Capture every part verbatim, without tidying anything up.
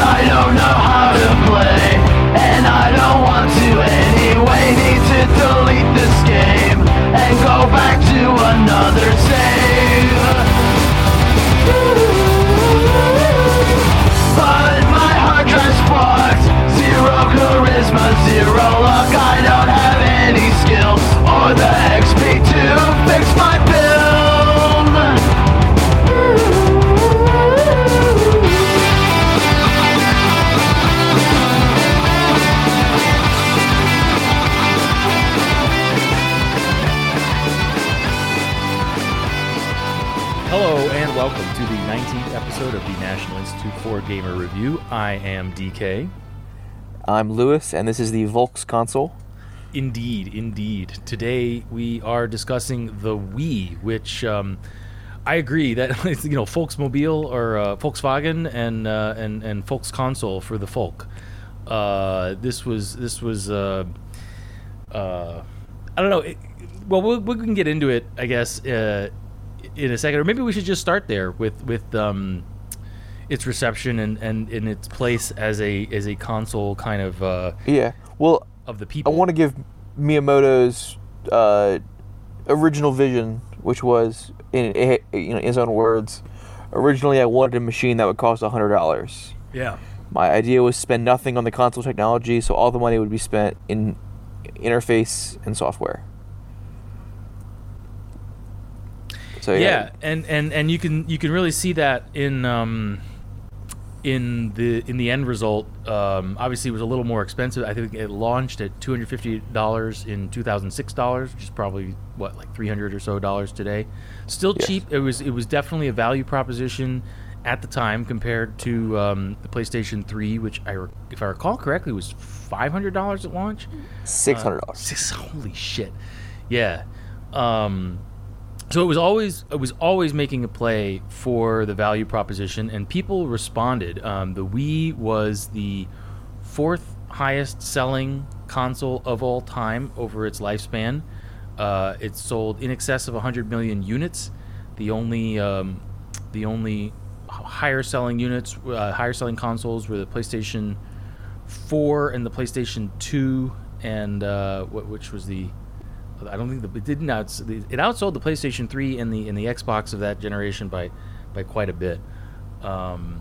I don't know how to play, and I don't want to anyway. Need to delete this game and go back to another save. But my hard drive's fucked. Zero charisma, zero luck. I don't have any skills or the X P to fix my build. Hello and welcome to the nineteenth episode of the National Institute for Gamer Review. I am D K. I'm Lewis, and this is the Volks console. Indeed, indeed. Today we are discussing the Wii, which um, I agree that it's, you know, Volksmobile or uh, Volkswagen and uh, and and Volks console for the folk. Uh, this was this was uh, uh, I don't know. It, well, well, we can get into it, I guess, uh, in a second, or maybe we should just start there with with um, its reception and, and, and its place as a as a console kind of uh, yeah. Well, of the people. I want to give Miyamoto's uh, original vision, which was in you know in his own words. Originally, I wanted a machine that would cost a hundred dollars. Yeah. My idea was spend nothing on the console technology, so all the money would be spent in interface and software. So, yeah, yeah, and, and, and you can you can really see that in um, in the in the end result. Um, obviously, it was a little more expensive. I think it launched at two hundred fifty dollars in two thousand six dollars, which is probably what like three hundred or so dollars today. Still Yes. cheap. It was it was definitely a value proposition at the time compared to um, the PlayStation three, which I re- if I recall correctly was five hundred dollars at launch. six hundred dollars. Uh, six, holy shit! Yeah. Um, So it was always it was always making a play for the value proposition, and people responded. Um, the Wii was the fourth highest selling console of all time over its lifespan. Uh, it sold in excess of one hundred million units. The only um, the only higher selling units, uh, higher selling consoles were the PlayStation four and the PlayStation two, and uh, what which was the I don't think the, it didn't outs, it outsold the PlayStation three and the and the Xbox of that generation by by quite a bit. Um,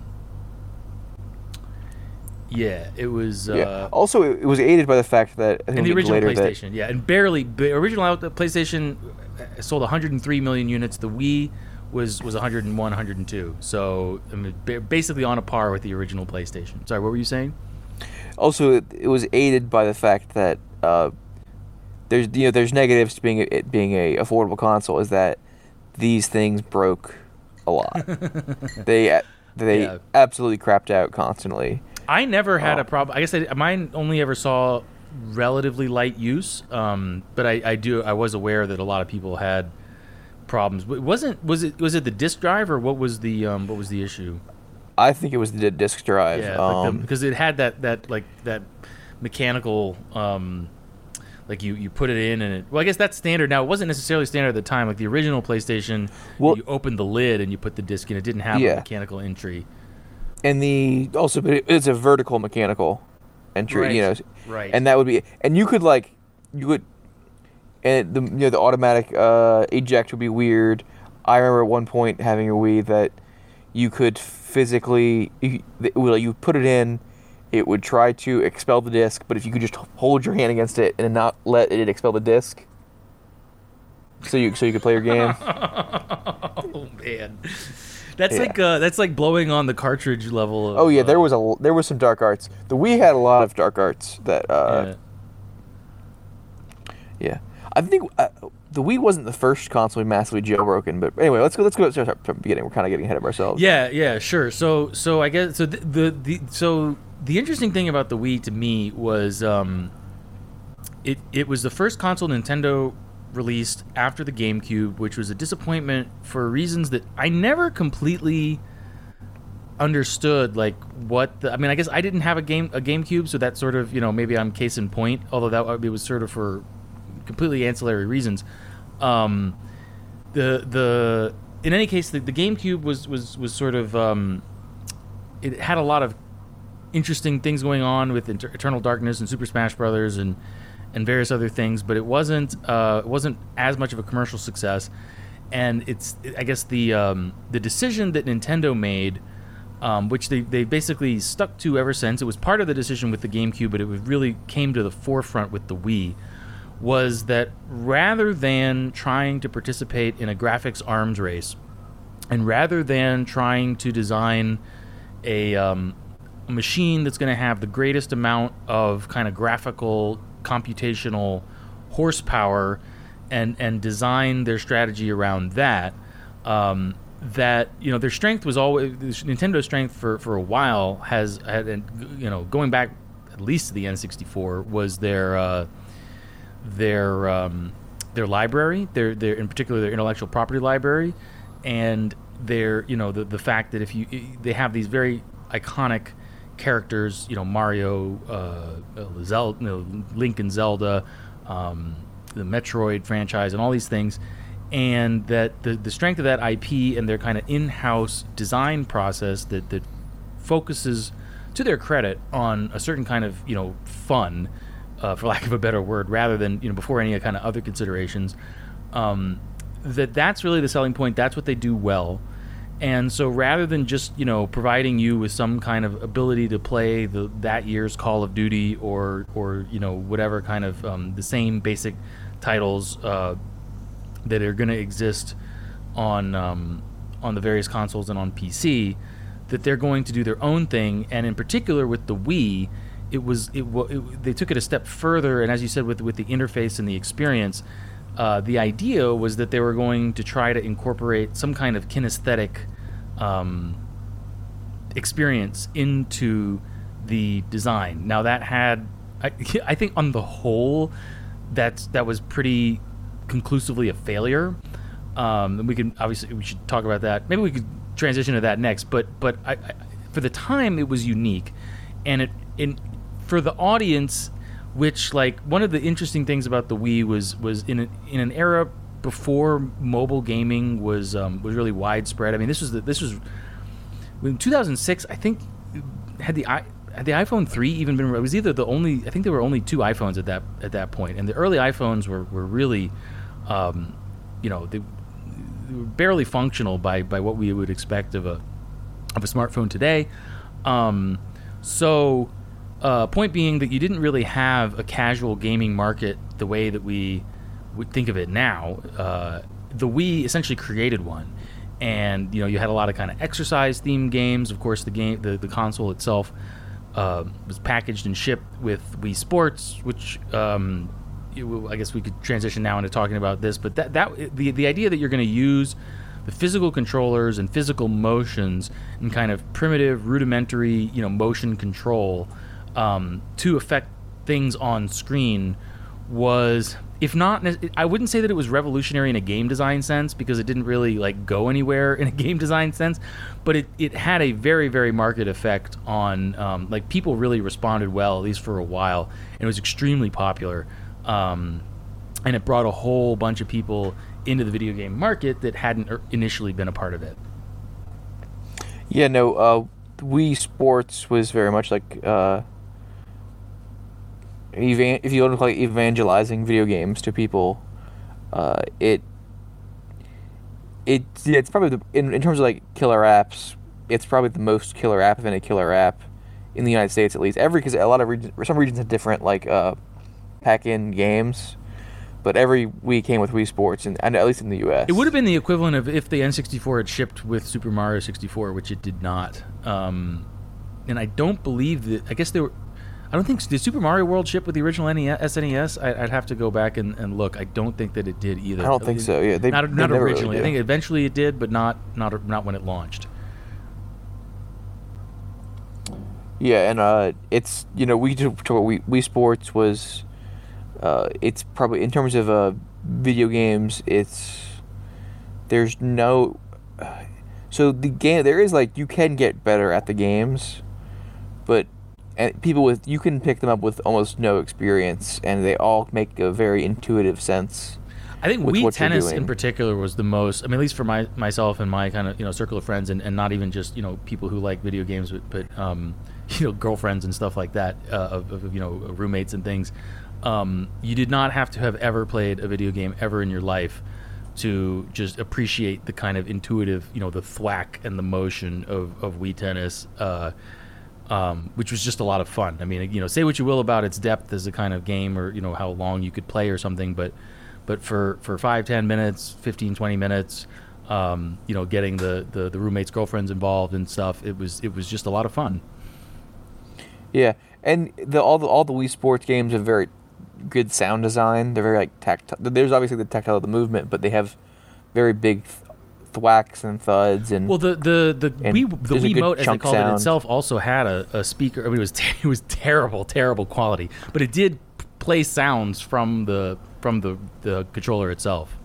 yeah, it was. Yeah. Uh, Also, it, it was aided by the fact that I think and the we'll get original later PlayStation, yeah, and barely the original out, the PlayStation sold one hundred three million units. The Wii was was one hundred one, one hundred two. So I mean, ba- basically on a par with the original PlayStation. Sorry, what were you saying? That, also, it, it was aided by the fact that. Uh, There's you know there's negatives to being it being a affordable console is that these things broke a lot. they they Yeah. absolutely crapped out constantly. I never had Oh. a problem. I guess I, mine only ever saw relatively light use, um, but I, I do I was aware that a lot of people had problems. But wasn't was it was it the disk drive or what was the um, what was the issue? I think it was the disk drive. Yeah, like the, um, because it had that, that like that mechanical. Um, Like you, you put it in and it. Well, I guess that's standard now. It wasn't necessarily standard at the time. Like the original PlayStation, Well- you opened the lid and you put the disc in. It didn't have Yeah. a mechanical entry. and the also but it, it's a vertical mechanical entry, Right. you know, Right. and that would be and you could like you could and the you know the automatic uh, eject would be weird. I remember at one point having a Wii that you could physically you, well you put it in. It would try to expel the disc, but if you could just hold your hand against it and not let it expel the disc, so you so you could play your game. Oh man, that's Yeah. like uh, that's like blowing on the cartridge level. Of, Oh yeah, there uh, was a there was some dark arts. The Wii had a lot of dark arts that. Uh, yeah. yeah, I think uh, the Wii wasn't the first console massively jailbroken, but anyway, let's go. Let's go start from the beginning. We're kind of getting ahead of ourselves. Yeah, yeah, sure. So, so I guess so. The, the the so the interesting thing about the Wii to me was um, it it was the first console Nintendo released after the GameCube, which was a disappointment for reasons that I never completely understood. Like what the, I mean, I guess I didn't have a game a GameCube, so that sort of, you know, maybe I'm case in point. Although that it was sort of for completely ancillary reasons. Um, the the in any case, the, the GameCube was was was sort of um, it had a lot of interesting things going on with Inter- Eternal Darkness and Super Smash Brothers and and various other things, but it wasn't uh, it wasn't as much of a commercial success. And it's I guess the um, the decision that Nintendo made, um, which they they basically stuck to ever since. It was part of the decision with the GameCube, but it was really came to the forefront with the Wii. Was that rather than trying to participate in a graphics arms race, and rather than trying to design a, um, a machine that's going to have the greatest amount of kind of graphical, computational horsepower and, and design their strategy around that, um, that, you know, their strength was always, Nintendo's strength for, for a while has, had, you know, going back at least to the N sixty-four, was their... Uh, their um, their library, their their in particular their intellectual property library, and their you know the the fact that if you they have these very iconic characters, you know Mario, uh, Zelda, you know, Link and Zelda, um, the Metroid franchise, and all these things, and that the the strength of that I P and their kind of in-house design process that that focuses, to their credit, on a certain kind of you know fun. Uh, for lack of a better word, rather than you know before any kind of other considerations, um, that that's really the selling point. That's what they do well, and so rather than just you know providing you with some kind of ability to play the that year's Call of Duty or or you know whatever kind of um, the same basic titles uh, that are going to exist on um, on the various consoles and on P C, that they're going to do their own thing, and in particular with the Wii. It was it, it. They took it a step further, and as you said, with with the interface and the experience, uh, the idea was that they were going to try to incorporate some kind of kinesthetic um, experience into the design. Now that had, I, I think, on the whole, that's that was pretty conclusively a failure. Um, and we can obviously we should talk about that. Maybe we could transition to that next. But but I, I, for the time, it was unique, and it in. For the audience, which like one of the interesting things about the Wii was was in a, in an era before mobile gaming was um, was really widespread. I mean, this was the, this was in two thousand six. I think had the i had the iPhone three even been? It was either the only. I think there were only two iPhones at that at that point, and the early iPhones were were really, um, you know, they, they were barely functional by by what we would expect of a of a smartphone today. Um, so. Uh, point being that you didn't really have a casual gaming market the way that we would think of it now. Uh, the Wii essentially created one, and you know you had a lot of kind of exercise-themed games. Of course, the game, the, the console itself uh, was packaged and shipped with Wii Sports, which um, you, I guess we could transition now into talking about this. But that that the the idea that you're going to use the physical controllers and physical motions and kind of primitive, rudimentary, you know, motion control. Um, to affect things on screen was, if not, I wouldn't say that it was revolutionary in a game design sense because it didn't really like go anywhere in a game design sense, but it, it had a very, very marked effect on, um, like people really responded well, at least for a while, and it was extremely popular, um, and it brought a whole bunch of people into the video game market that hadn't initially been a part of it. Yeah, no, uh, Wii Sports was very much like, uh, Evan- if you look like evangelizing video games to people, uh, it it yeah, it's probably the, in in terms of like killer apps, it's probably the most killer app of any killer app in the United States at least. Every because a lot of regions, some regions have different like uh, pack-in games, but every Wii came with Wii Sports, and, and at least in the U S. It would have been the equivalent of if the N sixty-four had shipped with Super Mario sixty-four, which it did not. Um, and I don't believe that. I guess they were. I don't think did Super Mario World ship with the original S N E S. I, I'd have to go back and, and look. I don't think that it did either. I don't think it, so. Yeah, they, not they not never originally. Really I think eventually it did, but not not not when it launched. Yeah, and uh, it's you know we Wii Wii Sports was, uh, it's probably in terms of uh video games. It's there's no, uh, so the game there is like you can get better at the games, but. And people with you can pick them up with almost no experience, and they all make a very intuitive sense. I think Wii Tennis in particular was the most. I mean, at least for my myself and my kind of you know circle of friends, and, and not even just you know people who like video games, but, but um, you know, girlfriends and stuff like that, uh, of, of you know, roommates and things. Um, you did not have to have ever played a video game ever in your life to just appreciate the kind of intuitive, you know, the thwack and the motion of, of Wii Tennis, uh, um, which was just a lot of fun. I mean, you know, say what you will about its depth as a kind of game, or, you know, how long you could play or something, but but for, for five, ten minutes, fifteen, twenty minutes, um, you know, getting the, the, the roommates' girlfriends involved and stuff, it was it was just a lot of fun. Yeah, and the all the all the Wii Sports games have very good sound design. They're very like tactile. There's obviously the tactile of the movement, but they have very big th- thwacks and thuds. And well, the the the Wii the there's a good Wiimote, as they chunk called it sound. itself, also had a, a speaker. I mean, it was te- it was terrible, terrible quality, but it did p- play sounds from the from the the controller itself.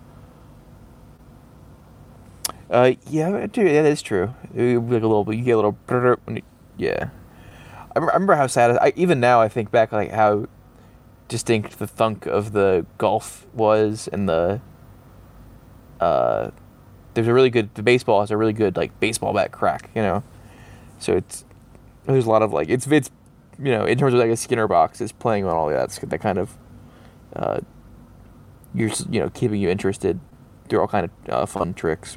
Uh, yeah, dude, yeah, that is true. It would be like a little, you get a little, brrr when you- yeah. I rem- I remember how sad. I even now I think back like how distinct the thunk of the golf was, and the uh, there's a really good. The baseball has a really good like baseball bat crack, you know. So it's there's a lot of like it's it's you know in terms of like a Skinner box is playing on all that. It's that kind of uh, you're s- you know keeping you interested through all kind of uh, fun tricks.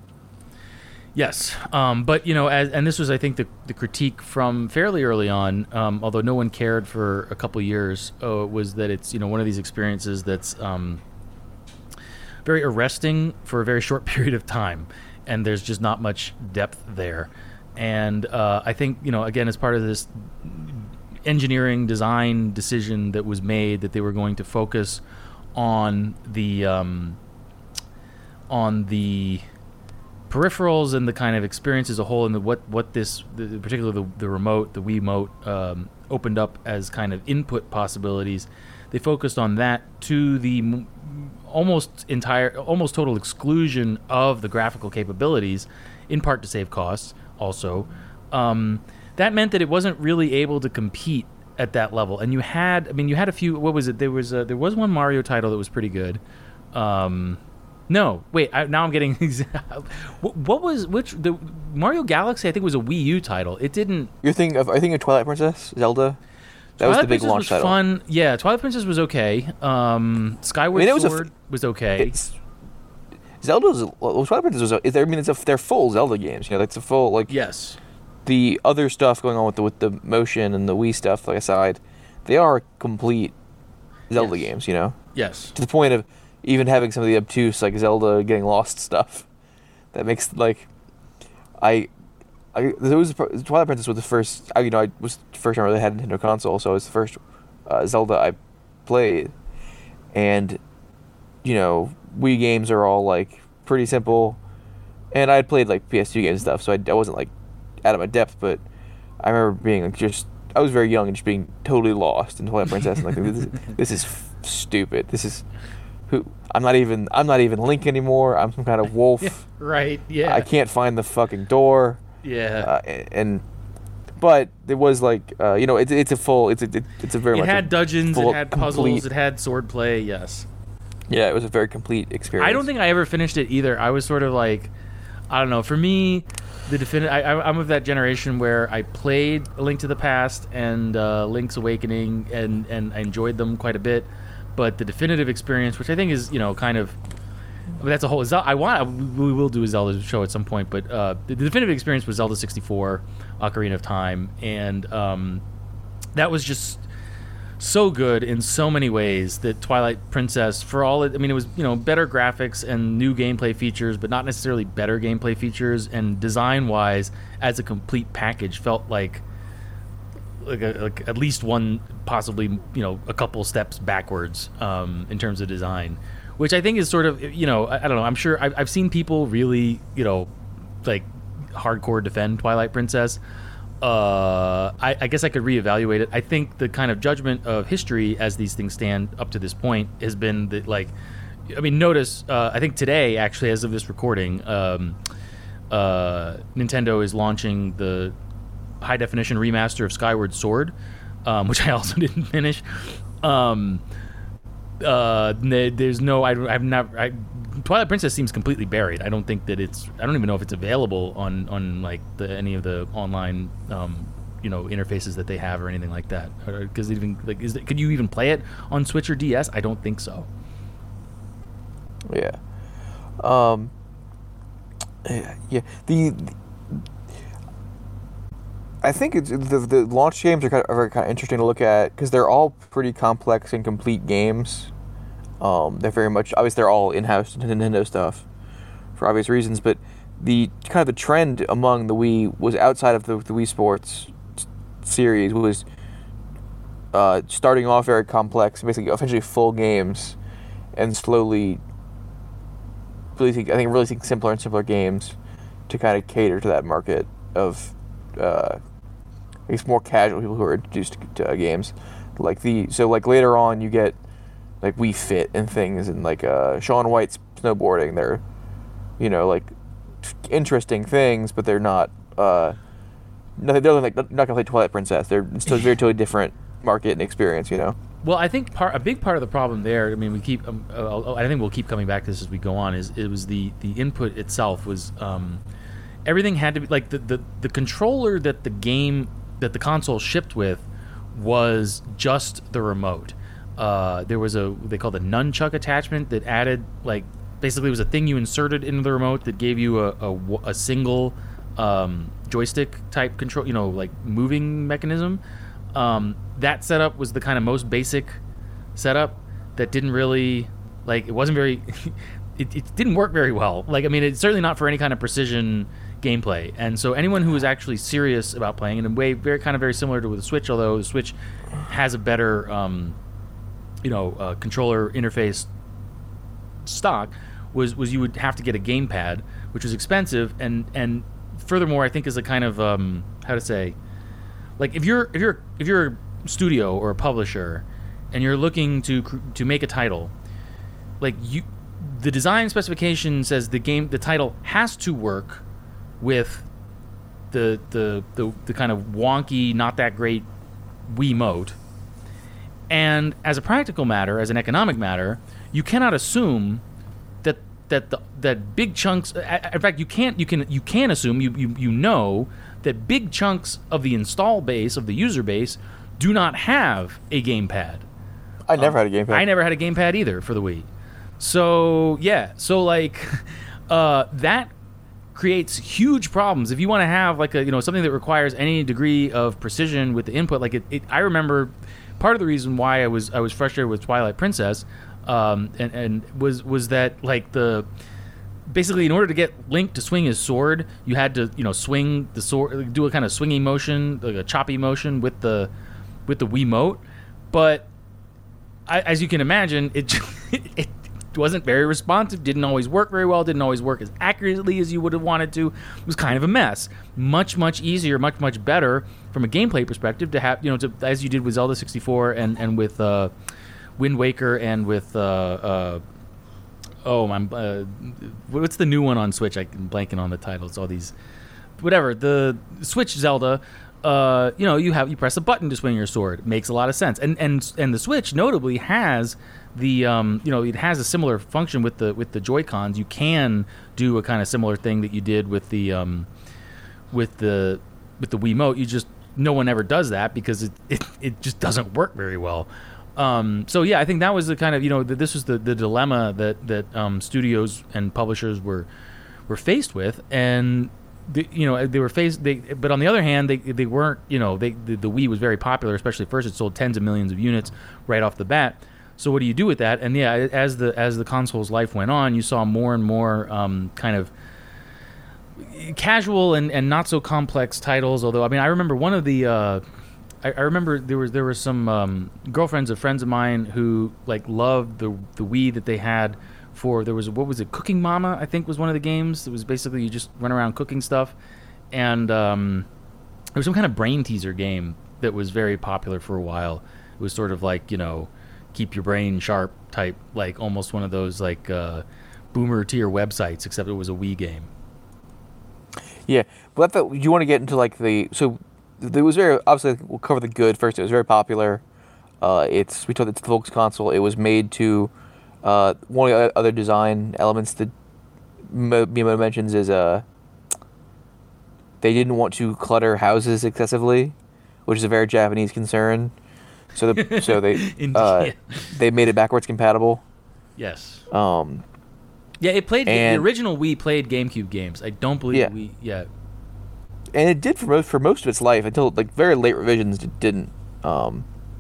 Yes, um, but you know, as, and this was, I think, the, the critique from fairly early on, um, although no one cared for a couple years, uh, was that it's you know one of these experiences that's um, very arresting for a very short period of time, and there's just not much depth there. And uh, I think you know, again, as part of this engineering design decision that was made, that they were going to focus on the um, on the peripherals and the kind of experience as a whole, and the, what what this, the, particularly the, the remote, the Wiimote, um, opened up as kind of input possibilities. They focused on that to the m- almost entire, almost total exclusion of the graphical capabilities, in part to save costs. Also, um, that meant that it wasn't really able to compete at that level. And you had, I mean, you had a few. What was it? There was a, there was one Mario title that was pretty good. Um, No, wait. I, now I'm getting. what, what was which the Mario Galaxy? I think was a Wii U title. It didn't. You're thinking of I think of Twilight Princess, Zelda. That Twilight was the big Princess launch was title. Fun. Yeah, Twilight Princess was okay. Um, Skyward I mean, it was a f- Sword was okay. It's, Zelda's well, Twilight Princess was. A, I mean, it's a, they're full Zelda games. You know, it's a full like Yes. the other stuff going on with the with the motion and the Wii stuff like aside, they are complete Zelda Yes. games. You know, Yes. to the point of even having some of the obtuse like Zelda getting lost stuff. That makes like, I, I there was Twilight Princess was the first. I, you know, I was the first time I really had a Nintendo console, so it was the first uh, Zelda I played, and you know, Wii games are all like pretty simple, and I had played like P S two games and stuff, so I, I wasn't like out of my depth, but I remember being like just I was very young and just being totally lost in Twilight Princess, and like this, this is f- stupid. This is. Who I'm not even I'm not even Link anymore. I'm some kind of wolf. Yeah, right. Yeah. I can't find the fucking door. Yeah. Uh, and, and but it was like uh, you know it's it's a full it's a it's a very it much had a dungeons. full, It had puzzles. complete, It had sword play. Yes. yeah, it was a very complete experience. I don't think I ever finished it either. I was sort of like, I don't know. For me, the definitive. I, I, I'm of that generation where I played A Link to the Past and uh, Link's Awakening, and and I enjoyed them quite a bit. But the definitive experience, which I think is, you know, kind of, I mean, that's a whole. Zel- I want. We will do a Zelda show at some point, but uh, the, the definitive experience was Zelda sixty-four, Ocarina of Time, and um, that was just so good in so many ways. That Twilight Princess, for all it, I mean, it was, you know, better graphics and new gameplay features, but not necessarily better gameplay features. And design-wise, as a complete package, felt like. Like, a, like at least one, possibly, you know, a couple steps backwards um, in terms of design, which I think is sort of, you know, I, I don't know. I'm sure I've, I've seen people really, you know, like hardcore defend Twilight Princess. Uh, I, I guess I could reevaluate it. I think the kind of judgment of history as these things stand up to this point has been that, like, I mean, notice, uh, I think today, actually, as of this recording, um, uh, Nintendo is launching the high definition remaster of Skyward Sword, um, which I also didn't finish. Um, uh, there's no, I, I've not. I, Twilight Princess seems completely buried. I don't think that it's. I don't even know if it's available on on like the, any of the online, um, you know interfaces that they have or anything like that. Because even like, is it, could you even play it on Switch or D S? I don't think so. Yeah. Um. Yeah. The. the I think it's the, the launch games are kind of, are kind of interesting to look at because they're all pretty complex and complete games. Um, they're very much obviously they're all in-house Nintendo stuff for obvious reasons, but the kind of the trend among the Wii was outside of the, the Wii Sports series was uh, starting off very complex, basically essentially full games, and slowly releasing I think releasing simpler and simpler games to kind of cater to that market of. Uh, I guess more casual people who are introduced to, to uh, games, like the so like later on you get like Wii Fit and things and like uh, Shaun White's snowboarding. They're you know like interesting things, but they're not uh, nothing. They're like not gonna play Twilight Princess. They're still very totally different market and experience. You know. Well, I think part a big part of the problem there. I mean, we keep. Um, uh, I think we'll keep coming back to this as we go on. Is it was the the input itself was. Um, everything had to be like the, the the controller that the game. that the console shipped with was just the remote. Uh, there was a they called a nunchuck attachment that added like basically it was a thing you inserted into the remote that gave you a, a, a single um, joystick type control, you know, like moving mechanism. Um, that setup was the kind of most basic setup that didn't really like it wasn't very it, it didn't work very well. Like I mean, it's certainly not for any kind of precision gameplay, and so anyone who is actually serious about playing in a way very kind of very similar to the Switch, although the Switch has a better um, you know uh, controller interface stock, was was you would have to get a gamepad, which was expensive, and and furthermore I think is a kind of um, how to say like if you're if you're if you're a studio or a publisher and you're looking to to make a title, like you the design specification says the game the title has to work with the, the the the kind of wonky, not that great Wiimote. And as a practical matter, as an economic matter, you cannot assume that that the, that big chunks. In fact, you can't. You can you can assume you, you you know that big chunks of the install base of the user base do not have a gamepad. I never um, had a gamepad. I never had a gamepad either for the Wii. So yeah, so like uh, that. creates huge problems if you want to have like a you know something that requires any degree of precision with the input. Like it, it I remember part of the reason why I was I was frustrated with Twilight Princess, um, and and was was that like the basically in order to get Link to swing his sword, you had to you know swing the sword, do a kind of swinging motion, like a choppy motion with the with the Wiimote, but I, as you can imagine, it it. wasn't very responsive, didn't always work very well, didn't always work as accurately as you would have wanted to. It was kind of a mess. Much, much easier, much, much better from a gameplay perspective to have, you know, to, as you did with Zelda sixty-four and, and with uh, Wind Waker and with, uh, uh, oh, my, uh, what's the new one on Switch? I'm blanking on the title. It's all these, whatever, the Switch Zelda. Uh, you know, you have you press a button to swing your sword. It makes a lot of sense, and and and the Switch notably has the um, you know it has a similar function with the with the Joy-Cons. You can do a kind of similar thing that you did with the um, with the with the Wiimote. You just no one ever does that because it it, it just doesn't work very well. Um, so yeah, I think that was the kind of you know the, this was the, the dilemma that that um, studios and publishers were were faced with, and. The, you know they were faced, they, but on the other hand, they they weren't. You know, they the, the Wii was very popular, especially at first. It sold tens of millions of units right off the bat. So what do you do with that? And yeah, as the as the console's life went on, you saw more and more um, kind of casual and, and not so complex titles. Although I mean, I remember one of the. Uh, I, I remember there was there were some um, girlfriends of friends of mine who like loved the the Wii that they had. For there was what was it Cooking Mama I think was one of the games. It was basically you just run around cooking stuff, and um, there was some kind of brain teaser game that was very popular for a while. It was sort of like you know keep your brain sharp type, like almost one of those like uh, boomer tier websites, except it was a Wii game. Yeah, but I thought you want to get into like the so there was very obviously we'll cover the good first. It was very popular. Uh, it's we told it's the Focus console. It was made to. Uh, one of the other design elements that Miyamoto mentions is uh, they didn't want to clutter houses excessively. which is a very Japanese concern. So the, so they Indeed, uh, yeah. they made it backwards compatible. Yes. Um, Yeah, it played and- the original Wii played GameCube games. I don't believe Yeah. we. Yeah. and it did for most for most of its life until like very late revisions. It didn't. Um,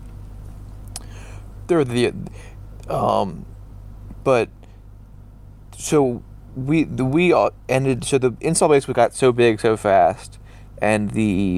there were the, um, but so we the Wii uh, ended. So the install base got so big so fast, and the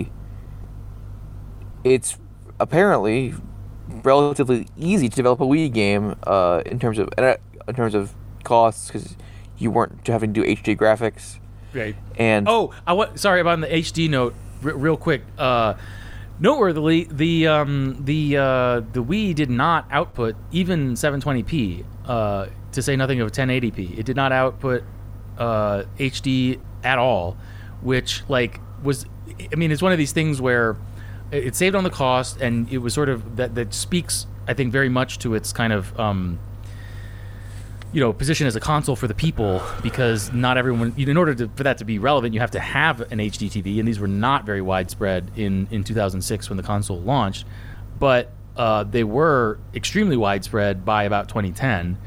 it's apparently relatively easy to develop a Wii game uh, in terms of in terms of costs because you weren't having to do H D graphics. Right. And Oh, I wa- sorry about the H D note. R- real quick. Uh, noteworthily, the um, the uh, the Wii did not output even seven twenty p. Uh, to say nothing of ten eighty p. It did not output uh, H D at all, which like was. I mean, it's one of these things where it it saved on the cost, and it was sort of that that speaks, I think, very much to its kind of. Um, you know, position as a console for the people, because not everyone, in order to, for that to be relevant, you have to have an H D T V, and these were not very widespread in, in two thousand six when the console launched, but uh, they were extremely widespread by about twenty ten,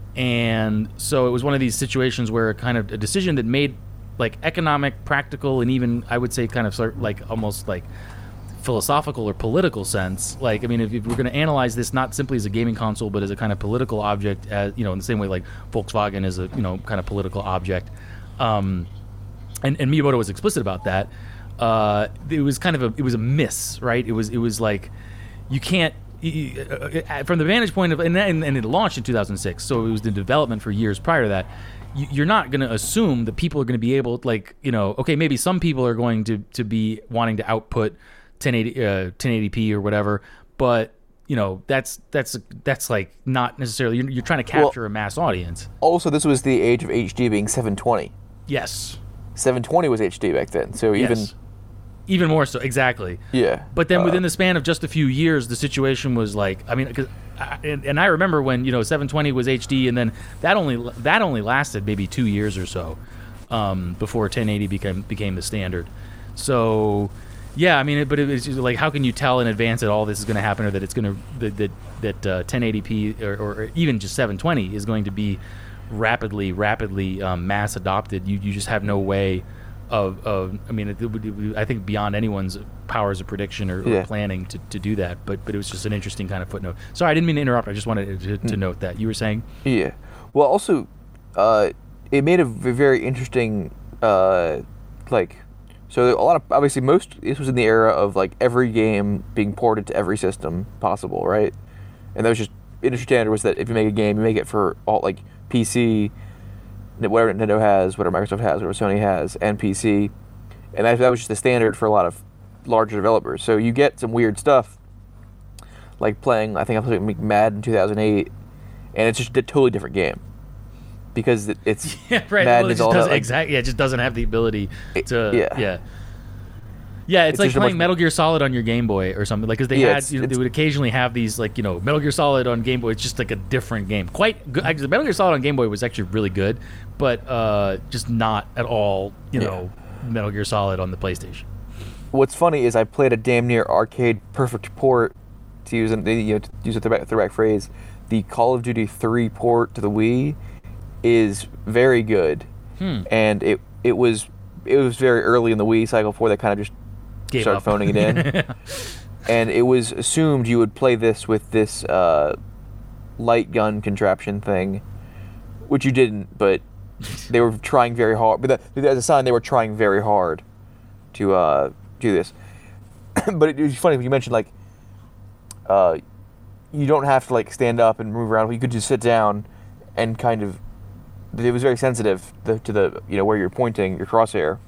and so it was one of these situations where kind of a decision that made like economic, practical, and even I would say kind of sort like almost like philosophical or political sense. Like, I mean, if, if we're going to analyze this not simply as a gaming console, but as a kind of political object, as you know, in the same way like Volkswagen is a you know kind of political object, um, and and Miyamoto was explicit about that. Uh, it was kind of a it was a miss, right? It was it was like you can't. You, uh, from the vantage point of and, and, and it launched in two thousand six, so it was in development for years prior to that. You, you're not going to assume that people are going to be able, like, you know, okay, maybe some people are going to to be wanting to output ten eighty, uh, ten eighty p or whatever, but you know that's that's that's like not necessarily you're, you're trying to capture well, a mass audience. Also, this was the age of H D being seven twenty. Yes, seven twenty was H D back then, so even yes. even more so, exactly. Yeah, but then uh, within the span of just a few years, the situation was like, I mean, cause I, and, and I remember when you know seven twenty was H D, and then that only that only lasted maybe two years or so um, before ten eighty became became the standard. So. Yeah, I mean, it, but it was just like, how can you tell in advance that all this is going to happen, or that it's going to that that, that uh, ten eighty p or, or even just seven twenty is going to be rapidly, rapidly um, mass adopted? You you just have no way of, of I mean, it, it would, it would, I think beyond anyone's powers of prediction or, yeah. or planning to, to do that. But but it was just an interesting kind of footnote. Sorry, I didn't mean to interrupt. I just wanted to, to hmm. note that you were saying. Yeah. Well, also, uh, it made a very interesting uh, like. So a lot of obviously most this was in the era of like every game being ported to every system possible, right? And that was just industry standard was that if you make a game, you make it for all like P C, whatever Nintendo has, whatever Microsoft has, whatever Sony has, and P C, and that that was just the standard for a lot of larger developers. So you get some weird stuff like playing. I think I played Madden in two thousand eight, and it's just a totally different game. Because it's yeah right. Madden well, it is just all doesn't about, like, exactly. Yeah, it just doesn't have the ability to. Yeah. Yeah. Yeah, it's, It's like just a playing much- Metal Gear Solid on your Game Boy or something. Like, because they Yeah, had, it's- you know, they it's- would occasionally have these, like, you know, Metal Gear Solid on Game Boy. It's just like a different game. Quite good. Actually, Metal Gear Solid on Game Boy was actually really good, but uh, just not at all, you Yeah. know, Metal Gear Solid on the PlayStation. What's funny is I played a damn near arcade perfect port, to use, an, you know, to use a throwback, throwback phrase. The Call of Duty three port to the Wii is very good, Hmm. and it it was it was very early in the Wii cycle before they kind of just Gave started up. phoning it in, and it was assumed you would play this with this uh, light gun contraption thing, which you didn't, but they were trying very hard. But that, as a sign, they were trying very hard to uh, do this. But it was funny when you mentioned like uh, you don't have to like stand up and move around. You could just sit down and kind of. It was very sensitive the, to the you know where you're pointing your crosshair,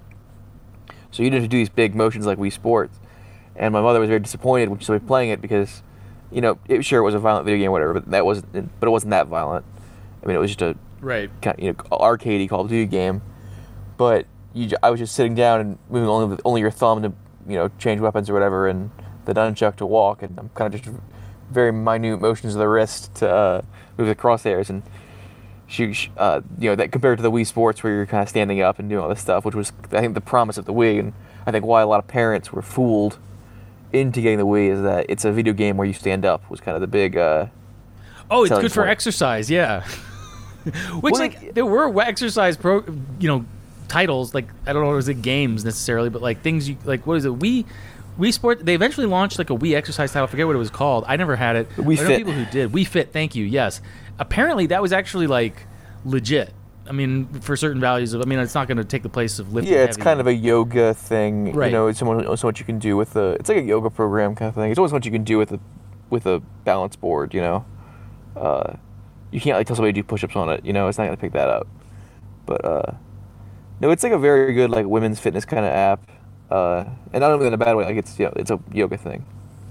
so you didn't have to do these big motions like Wii Sports. And my mother was very disappointed when she started playing it because, you know, it, sure it was a violent video game, or whatever, but that wasn't. But it wasn't that violent. I mean, it was just a Right. kind of, you know arcadey Call of Duty game. But you, j- I was just sitting down and moving only with only your thumb to you know change weapons or whatever, and the nunchuck to walk, and I'm kind of just very minute motions of the wrist to uh, move the crosshairs and. She, uh, you know, that compared to the Wii Sports where you're kind of standing up and doing all this stuff, which was, I think, the promise of the Wii, and I think why a lot of parents were fooled into getting the Wii is that it's a video game where you stand up. Was kind of the big. Uh, oh, it's selling good for point. exercise. Yeah. Which Well, like like- there were exercise pro, you know, titles like I don't know, was it games necessarily, but like things you like. What is it? Wii. Wii Sport. They eventually launched like a Wii exercise title. I forget what it was called. I never had it. Wii I know Fit. people who did. Wii Fit. Thank you. Yes. Apparently that was actually like legit. I mean, for certain values of. I mean, it's not going to take the place of lifting. Yeah, it's heavy. kind of a yoga thing. Right. You know, it's so much, so much you can do with the. It's like a yoga program kind of thing. It's always what you can do with a, with a balance board. You know, uh, you can't like tell somebody to do push-ups on it. You know, it's not going to pick that up. But uh, no, it's like a very good like women's fitness kind of app. Uh, and not only in a bad way, like it's you know, it's a yoga thing.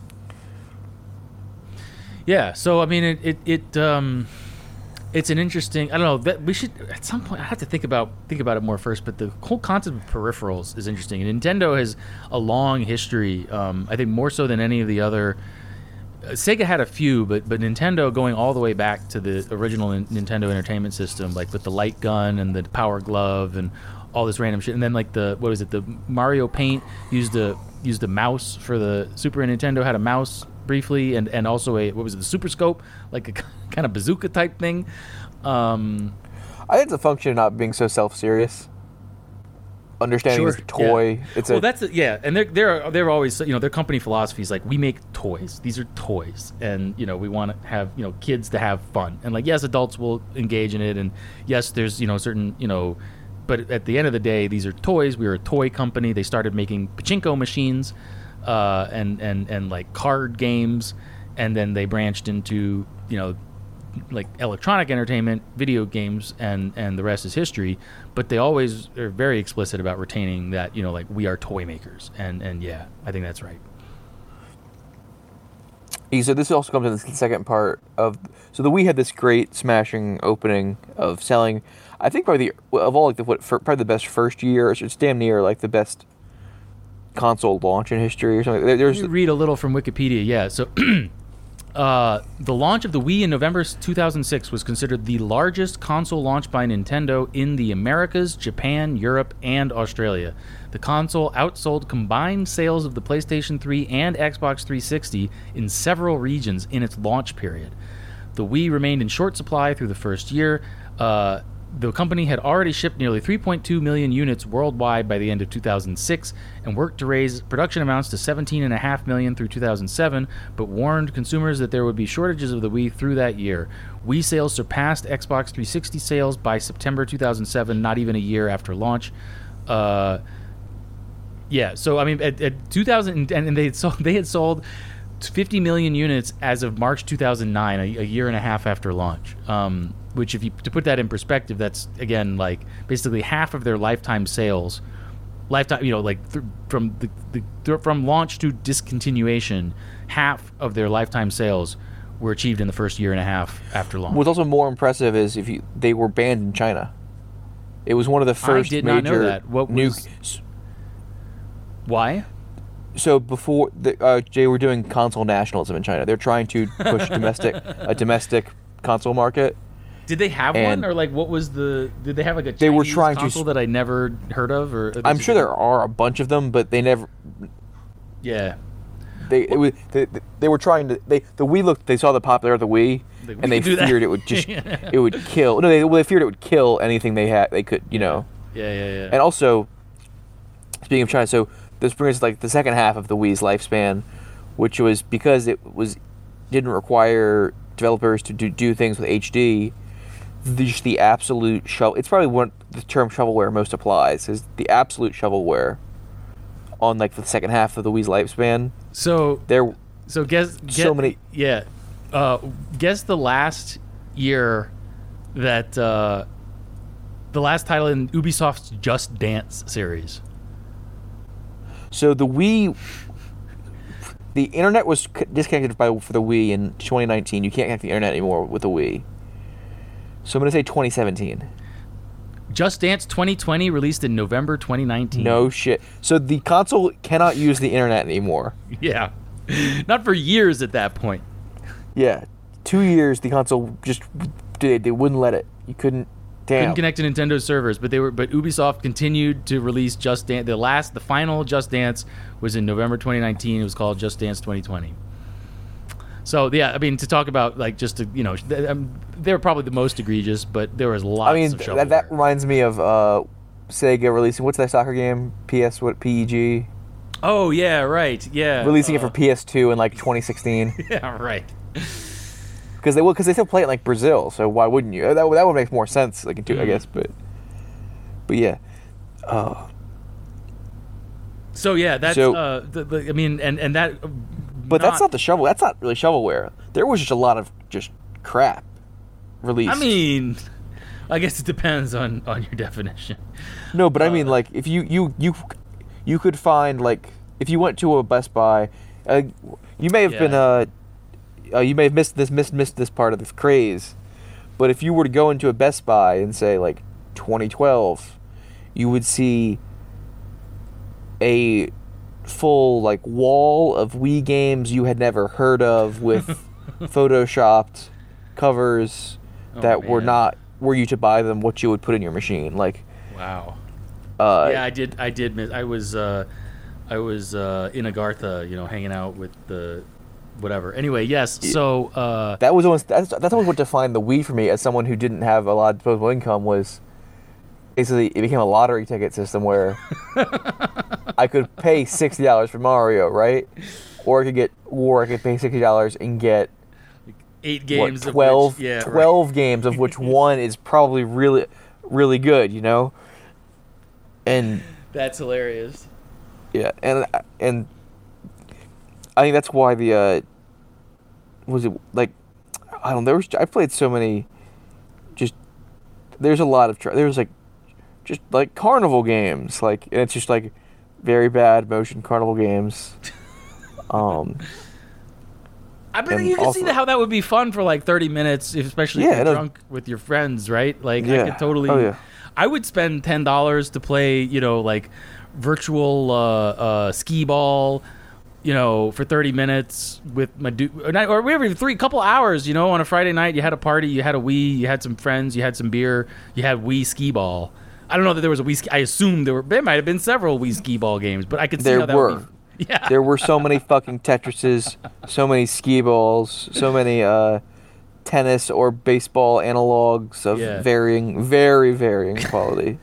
Yeah. So I mean, it it, it um, it's an interesting. I don't know that we should at some point. I have to think about think about it more first. But the whole concept of peripherals is interesting. And Nintendo has a long history. Um, I think more so than any of the other. Uh, Sega had a few, but but Nintendo going all the way back to the original Nin- Nintendo Entertainment System, like with the light gun and the Power Glove and all this random shit. And then like the what was it? The Mario Paint used a used a mouse for the Super Nintendo. Had a mouse briefly, and, and also a what was it? The Super Scope, like a kind of bazooka type thing. Um, I think it's a function of not being so self-serious. Understanding Sure, it's a toy. yeah. It's well, a that's a, yeah, and they're they're they're always, you know, their company philosophy is like, we make toys. These are toys, and you know we want to have, you know, kids to have fun, and like yes, adults will engage in it, and yes, there's, you know, certain, you know, but at the end of the day, these are toys. We are a toy company. They started making pachinko machines, uh, and and and like card games, and then they branched into, you know, like electronic entertainment, video games, and and the rest is history. But they always are very explicit about retaining that, you know, like we are toy makers, and and yeah, I think that's right. So this also comes in the second part of. So the Wii had this great smashing opening of selling. I think probably the of all like the what for, probably the best first year. It's damn near like the best console launch in history or something. There- There's Let me read a little from Wikipedia. Yeah, so uh, the launch of the Wii in November two thousand six was considered the largest console launch by Nintendo in the Americas, Japan, Europe, and Australia. The console outsold combined sales of the PlayStation three and Xbox three sixty in several regions in its launch period. The Wii remained in short supply through the first year. Uh, the company had already shipped nearly three point two million units worldwide by the end of two thousand six and worked to raise production amounts to seventeen point five million through two thousand seven, but warned consumers that there would be shortages of the Wii through that year. Wii sales surpassed Xbox three sixty sales by September two thousand seven, not even a year after launch. Uh, yeah, so I mean, at, at two thousand, and, and they had sold, they had sold fifty million units as of March two thousand nine, a, a year and a half after launch. Um, which, if you to put that in perspective, that's again like basically half of their lifetime sales, lifetime, you know, like th- from the, the th- from launch to discontinuation, half of their lifetime sales were achieved in the first year and a half after launch. What's also more impressive is if you they were banned in China. It was one of the first did not major know that. What new. was- Why? So before the, uh, they were doing console nationalism in China. They're trying to push domestic a domestic console market. Did they have And one, or like what was the? Did they have like a Chinese They were trying to console s- that I never heard of? Or or I'm this sure is- there are a bunch of them, but they never. Yeah, They it was they, they were trying to they the Wii looked they saw the popularity of the Wii Like, we and they can do that. feared it would just it would kill no they well, they feared it would kill anything they had they could you know yeah, yeah, yeah. and also speaking of China, so this brings us like the second half of the Wii's lifespan, which was because it was didn't require developers to do, do things with H D. The, just the absolute shovel. It's probably what the term shovelware most applies is the absolute shovelware on like the second half of the Wii's lifespan. so There so guess, guess so many- Yeah, uh, guess the last year that uh, the last title in Ubisoft's Just Dance series. So the Wii, the internet was c- disconnected by for the Wii in twenty nineteen. You can't connect the internet anymore with the Wii. So I'm gonna say twenty seventeen. Just Dance twenty twenty released in November twenty nineteen. No shit. So the console cannot use the internet anymore. Yeah, not for years at that point. Yeah, two years the console just they, they wouldn't let it. You couldn't Damn. Couldn't connect to Nintendo servers, but they were. But Ubisoft continued to release Just Dance. The last, the final Just Dance was in November twenty nineteen. It was called Just Dance twenty twenty. So yeah, I mean, to talk about like just to, you know, th- um, they were probably the most egregious, but there was lots I mean, of th- shovelware. that, that reminds me of uh, Sega releasing what's that soccer game? P S what P E G Oh yeah, right, yeah. releasing uh, it for P S two in like twenty sixteen. Yeah, right. Because they will, because they still play it in like Brazil. So why wouldn't you? That would- that would make more sense, like into, I Mhm. guess. But but yeah. Uh, So yeah, that's. So- uh, the, the, I mean, and and that. uh, but that's not the shovel. That's not really shovelware. There was just a lot of just crap released. I mean, I guess it depends on on your definition. No, but I mean, Uh, like, if you you you you could find, like, if you went to a Best Buy, uh, you may have been Yeah. uh, uh, you may have missed this missed missed this part of the craze, but if you were to go into a Best Buy and say like twenty twelve, you would see a full like wall of Wii games you had never heard of with photoshopped covers Oh, that were man. not were you to buy them what you would put in your machine, like. Wow. Uh, Yeah, I did. I did miss. I was. Uh, I was uh, in Agartha, you know, hanging out with the whatever. Anyway, yes. So. Uh, That was almost that's that's always what defined the Wii for me as someone who didn't have a lot of disposable income. Was basically it became a lottery ticket system where I could pay sixty dollars for Mario, right? Or I could get or I could pay sixty dollars and get eight what, games. of twelve, which, yeah, twelve games of which one is probably really really good, you know. And right. That's hilarious. yeah, and and I think that's why the uh, was it like I don't know. There was I played so many. Just there's a lot of tr- there's like just like carnival games, like and it's just like very bad motion carnival games. Um, I mean, And you can also- see that how that would be fun for like thirty minutes, especially Yeah, if you're no- drunk with your friends, right? Like I Yeah. could totally. Oh, yeah. I would spend ten dollars to play, you know, like virtual uh, uh, skee ball, you know, for thirty minutes with my dude, or, not- or whatever, three couple hours, you know, on a Friday night. You had a party, you had a Wii, you had some friends, you had some beer, you had Wii skee ball. I don't know that there was a Wii. Ski, I assume there were. There might have been several Wii skee ball games, but I could see There how that were. would be. Yeah. there were so many fucking Tetrises, so many skee balls, so many uh, tennis or baseball analogs of Yeah. varying, very varying quality.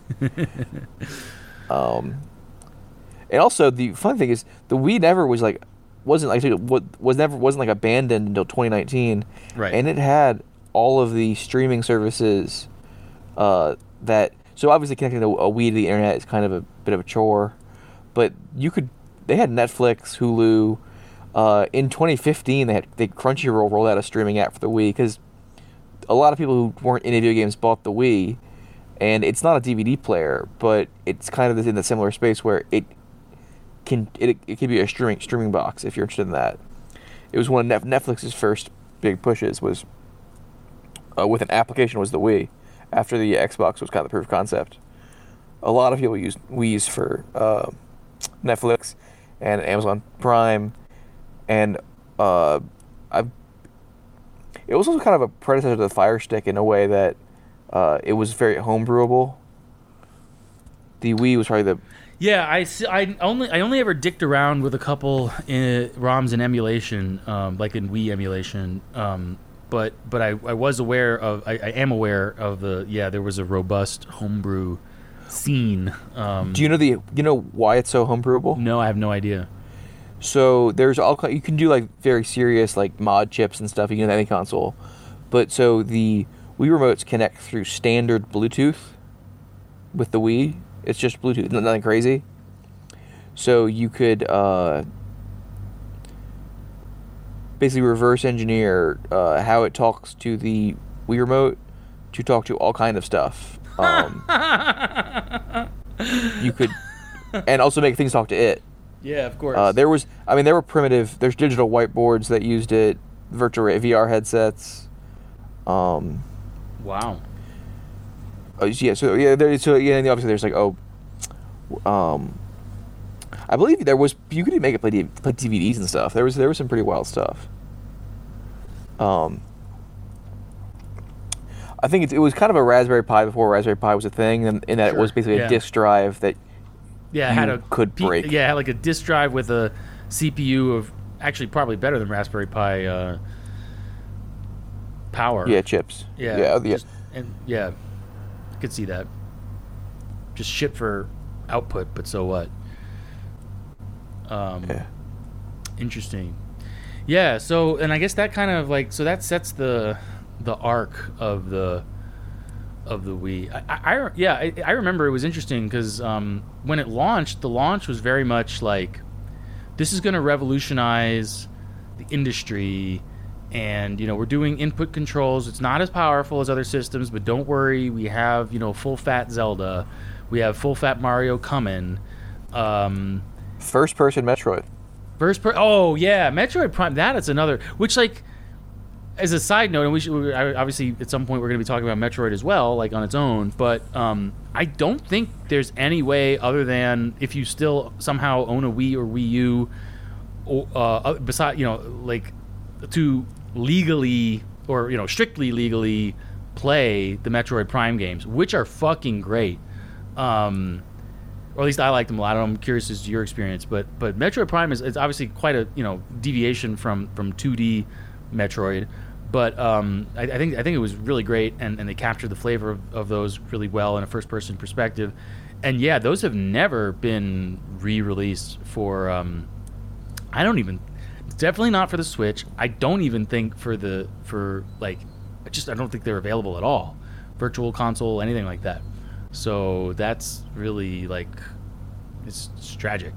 um, and also the fun thing is the Wii never was like wasn't like what was never wasn't like abandoned until twenty nineteen, Right. and it had all of the streaming services uh, that. So obviously connecting a, a Wii to the internet is kind of a bit of a chore, but you could. They had Netflix, Hulu. Uh, in twenty fifteen, they had they Crunchyroll rolled out a streaming app for the Wii because a lot of people who weren't into video games bought the Wii, and it's not a D V D player, but it's kind of in the similar space where it can it it can be a streaming streaming box if you're interested in that. It was one of Netflix's first big pushes was uh, with an application was the Wii. After the Xbox was kind of the proof of concept, a lot of people used Wii's for uh, Netflix and Amazon Prime, and uh, I. It was also kind of a predecessor to the Fire Stick in a way that uh, it was very homebrewable. The Wii was probably the Yeah, I, s- I only I only ever dicked around with a couple in, ROMs in emulation, um, like in Wii emulation. Um, but but I, I was aware of I, I am aware of the yeah there was a robust homebrew scene. Um, Do you know the you know why it's so homebrewable? No, I have no idea. So there's all ki- you can do like very serious like mod chips and stuff you can do on any console, but so the Wii remotes connect through standard Bluetooth with the Wii. It's just Bluetooth, n- nothing crazy. So you could uh, basically reverse engineer uh, how it talks to the Wii remote to talk to all kind of stuff. Um, you could, and also make things talk to it. Yeah, of course. Uh, there was, I mean, there were primitive. There's digital whiteboards that used it, virtual V R headsets. Um, wow. uh, yeah. So yeah, there. So yeah, and obviously there's like oh, um, I believe there was you could make it play, D- play D V Ds and stuff. There was there was some pretty wild stuff. Um, I think it, it was kind of a Raspberry Pi before Raspberry Pi was a thing, and in that Sure. it was basically Yeah. a disk drive that Yeah, it you had a could P- break. Yeah, it had like a disk drive with a C P U of actually probably better than Raspberry Pi uh, power. yeah, chips. Yeah. yeah, yeah. just- and yeah, I could see that. Just shit for output, but so what? Um, Yeah. Interesting. Yeah. So, and I guess that kind of like so that sets the the arc of the of the Wii. I, I, I yeah, I, I remember it was interesting because um, when it launched, the launch was very much like this is going to revolutionize the industry. And, you know, we're doing input controls. It's not as powerful as other systems, but don't worry. We have, you know, full-fat Zelda. We have full-fat Mario coming. Um, First-person Metroid. first per- Oh, yeah. Metroid Prime. That is another... Which, like, as a side note, and we should... we- I- Obviously, at some point, we're going to be talking about Metroid as well, like, on its own. But um, I don't think there's any way other than if you still somehow own a Wii or Wii U, or, uh, beside, you know, like, to... legally or you know strictly legally play the Metroid Prime games, which are fucking great, um, or at least I like them a lot. I'm curious as to your experience, but but Metroid Prime is, is obviously quite a you know deviation from from two D Metroid, but um, I, I think I think it was really great, and, and they captured the flavor of, of those really well in a first person perspective, and yeah, those have never been re-released for. Um, I don't even. Definitely not for the Switch. I don't even think for the for like I just I don't think they're available at all. Virtual console, anything like that. So that's really like it's, it's tragic.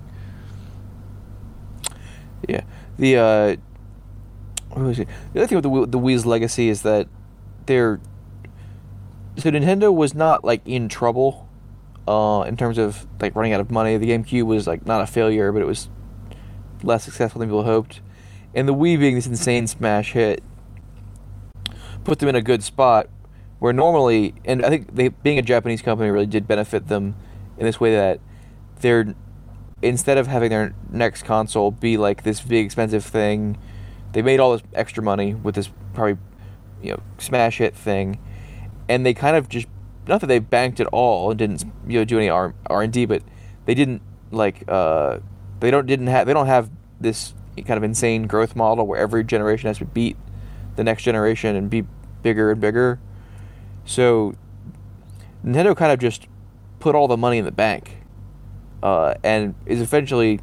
Yeah. The uh, what was it? The other thing with the Wii- the Wii's legacy is that they're so Nintendo was not like in trouble uh, in terms of like running out of money. The GameCube was like not a failure, but it was less successful than people hoped. And the Wii being this insane smash hit put them in a good spot where normally, and I think they being a Japanese company really did benefit them in this way that they're instead of having their next console be like this big expensive thing, they made all this extra money with this probably you know smash hit thing, and they kind of just not that they banked it all and didn't you know do any R and D, but they didn't like uh, they don't didn't have they don't have this kind of insane growth model where every generation has to beat the next generation and be bigger and bigger. So Nintendo kind of just put all the money in the bank uh, and is eventually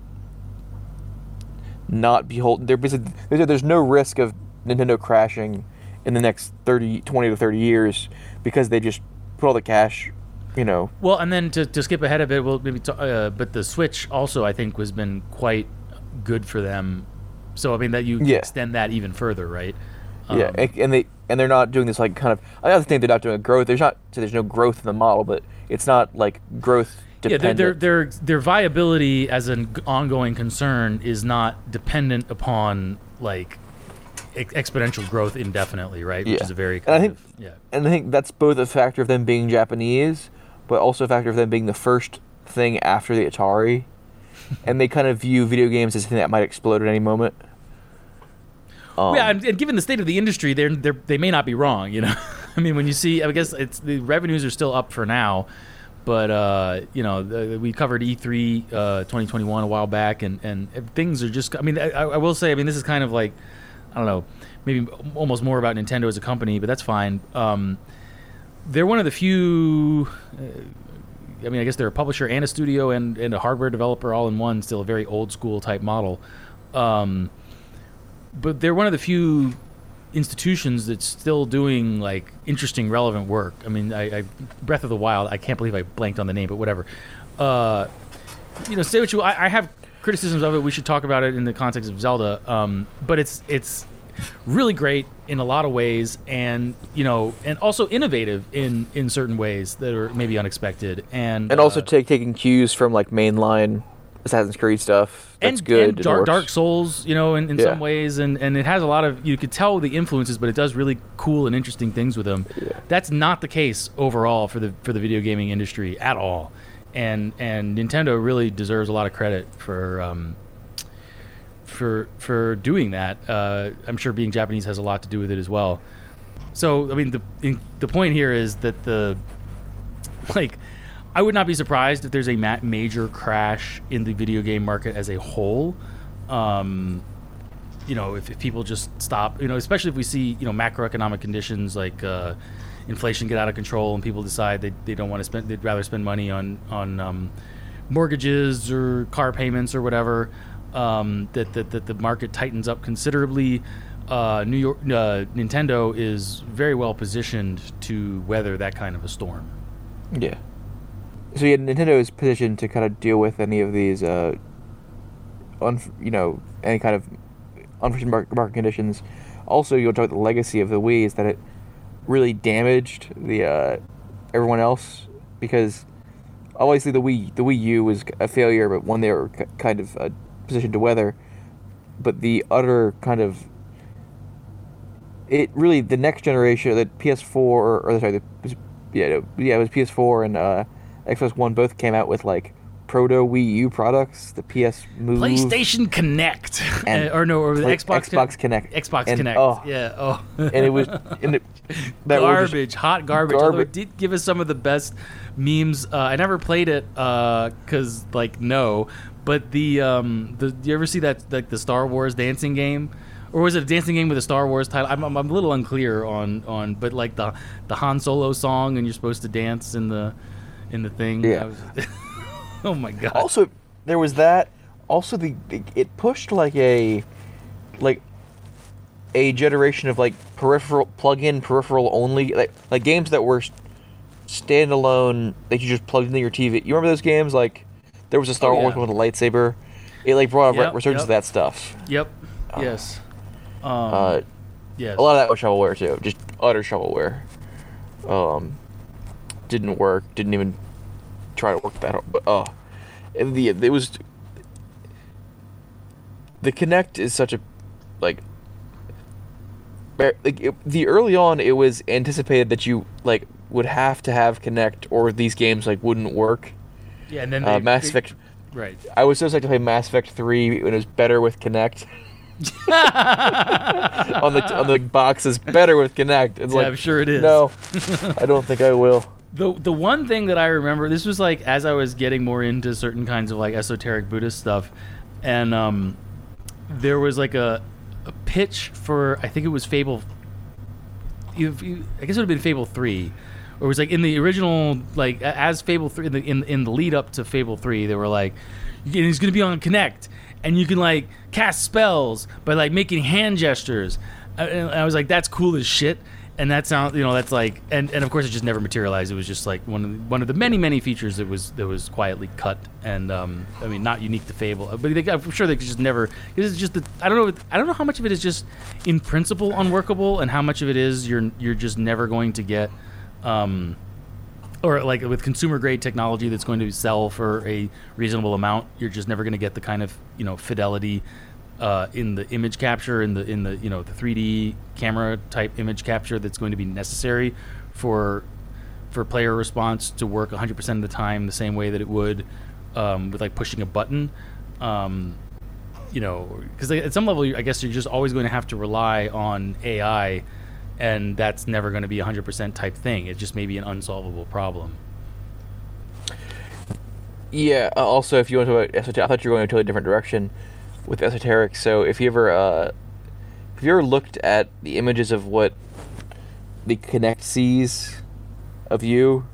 not beholden. There, there's, there's no risk of Nintendo crashing in the next thirty, twenty to thirty years because they just put all the cash, you know. Well, and then to, to skip ahead a bit, we'll maybe t- uh, but the Switch also I think has been quite good for them. So I mean that you Yeah. extend that even further, right? Yeah, Um, and, and they and they're not doing this like kind of. I don't think they're not doing a growth. There's not so there's no growth in the model, but it's not like growth Yeah, their, dependent. their their their viability as an g- ongoing concern is not dependent upon like ex- exponential growth indefinitely, right? Which Yeah. is a very And I kind think- of, yeah. And I think that's both a factor of them being Japanese, but also a factor of them being the first thing after the Atari, and they kind of view video games as something that might explode at any moment. Um, yeah, and, and given the state of the industry, they're, they're they may not be wrong. You know, I mean, when you see, I guess it's the revenues are still up for now, but uh, you know, the, we covered E three uh, twenty twenty-one a while back, and, and things are just. I mean, I, I will say, I mean, this is kind of like, I don't know, maybe almost more about Nintendo as a company, but that's fine. Um, they're one of the few. Uh, I mean, I guess they're a publisher and a studio and, and a hardware developer all in one. Still a very old school type model. Um, but they're one of the few institutions that's still doing like interesting, relevant work. I mean, I, I Breath of the Wild. I can't believe I blanked on the name, but whatever. Uh, you know, say what you. I, I have criticisms of it. We should talk about it in the context of Zelda. Um, but it's it's really great in a lot of ways, and you know, and also innovative in in certain ways that are maybe unexpected, and and also uh, take, taking cues from like mainline Assassin's Creed stuff. That's and, good. and It Dark, works. Dark Souls, you know, in, in Yeah. some ways, and, and it has a lot of, you could tell the influences, but it does really cool and interesting things with them. Yeah. That's not the case overall for the for the video gaming industry at all, and and Nintendo really deserves a lot of credit for um, for for doing that. Uh, I'm sure being Japanese has a lot to do with it as well. So I mean, the in, the point here is that the like, I would not be surprised if there's a ma- major crash in the video game market as a whole. Um, you know, if, if people just stop, you know, especially if we see, you know, macroeconomic conditions like uh, inflation get out of control and people decide they, they don't want to spend, they'd rather spend money on, on um, mortgages or car payments or whatever, um, that, that, that the market tightens up considerably. Uh, New York, uh, Nintendo is very well positioned to weather that kind of a storm. Yeah. So yeah, Nintendo is positioned to kind of deal with any of these, uh, un- you know, any kind of unforeseen market, market conditions. Also, you'll talk about the legacy of the Wii is that it really damaged the uh, everyone else, because obviously the Wii the Wii U was a failure, but one they were c- kind of uh, positioned to weather. But the utter kind of it really the next generation, the P S four or, or sorry, the yeah yeah it was P S four and uh, Xbox One both came out with like proto Wii U products, the P S Move, PlayStation Connect, and or no, or the like Xbox Xbox Connect, Xbox and, Connect. Oh, yeah. Oh. and it was and it, that garbage, just, hot garbage. Although garbage. it did give us some of the best memes. Uh, I never played it because, like, no. But the um, the do you ever see that like the Star Wars dancing game? Or was it a dancing game with a Star Wars title? I'm, I'm, I'm a little unclear on, on, but like the the Han Solo song, and you're supposed to dance in the in the thing. Yeah. I was, oh my god. Also, there was that. Also, the it pushed like a like a generation of like peripheral plug-in peripheral only like like games that were standalone that you just plugged into your T V. You remember those games? Like there was a Star Oh, yeah. Wars one with a lightsaber. It like brought a Yep, resurgence yep. of that stuff. Yep. Yes. Um, Uh, yes. a lot of that was shovelware too, just utter shovelware. Um, didn't work. Didn't even try to work that hard. But oh, and the it was the Kinect is such a like. Like it, the early on, it was anticipated that you like would have to have Kinect, or these games like wouldn't work. Yeah, and then Uh, they, Mass they- Effect. Right. I was so psyched to play Mass Effect three when it was better with Kinect. on the on the box is better with Kinect. It's Yeah, like I'm sure it is. No, I don't think I will. The the one thing that I remember, this was like as I was getting more into certain kinds of like esoteric Buddhist stuff, and um, there was like a, a pitch for, I think it was Fable. You, you, I guess it would have been Fable three, or it was like in the original, like a- as Fable three in the in, in the lead up to Fable three, they were like, he's gonna be on Kinect, and you can like cast spells by like making hand gestures. And I was like, that's cool as shit. And that sound, you know, that's like, and, and of course it just never materialized. It was just like one of the, one of the many many features that was that was quietly cut, and um, I mean, not unique to Fable, but they, I'm sure they could just never. This is just the, I don't know, I don't know how much of it is just in principle unworkable, and how much of it is you're you're just never going to get, um, or like with consumer grade technology that's going to sell for a reasonable amount, you're just never going to get the kind of, you know, fidelity uh, in the image capture, in the in the you know the three D camera type image capture that's going to be necessary for for player response to work one hundred percent of the time the same way that it would um, with like pushing a button. Um, you know, because at some level, I guess you're just always going to have to rely on A I, and that's never going to be a one hundred percent type thing. It just may be an unsolvable problem. Yeah. Uh, also, if you want to, talk about esoteric, I thought you were going in a totally different direction with esoteric. So, if you ever, uh, have you ever looked at the images of what the Kinect sees of you?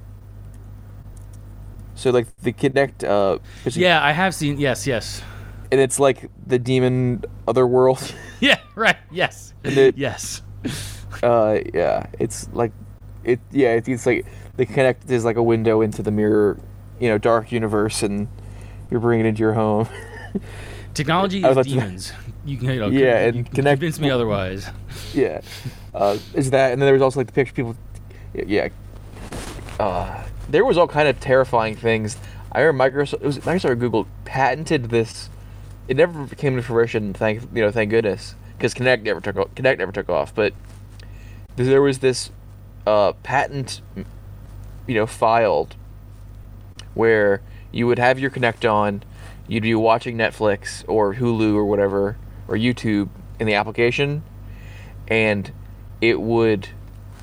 So, like the Kinect, uh, Yeah, I have seen. Yes, yes. and it's like the demon otherworld. Yeah, right. Yes. And it- yes. Uh, yeah, it's like, it. Yeah, it's, it's like the Kinect is like a window into the mirror, you know, dark universe, and you're bringing it into your home. Technology I is was about to- demons. You can, you know, Yeah, con- and you can connect- convince me otherwise. Yeah, uh, is that, and then there was also like the picture people. Yeah, uh, there was all kind of terrifying things. I remember Microsoft, it was Microsoft or Google patented this. It never came to fruition. Thank you know, thank goodness, because Kinect never took off, Kinect never took off. But there was this uh, patent, you know, filed where you would have your Kinect on, you'd be watching Netflix or Hulu or whatever or YouTube in the application, and it would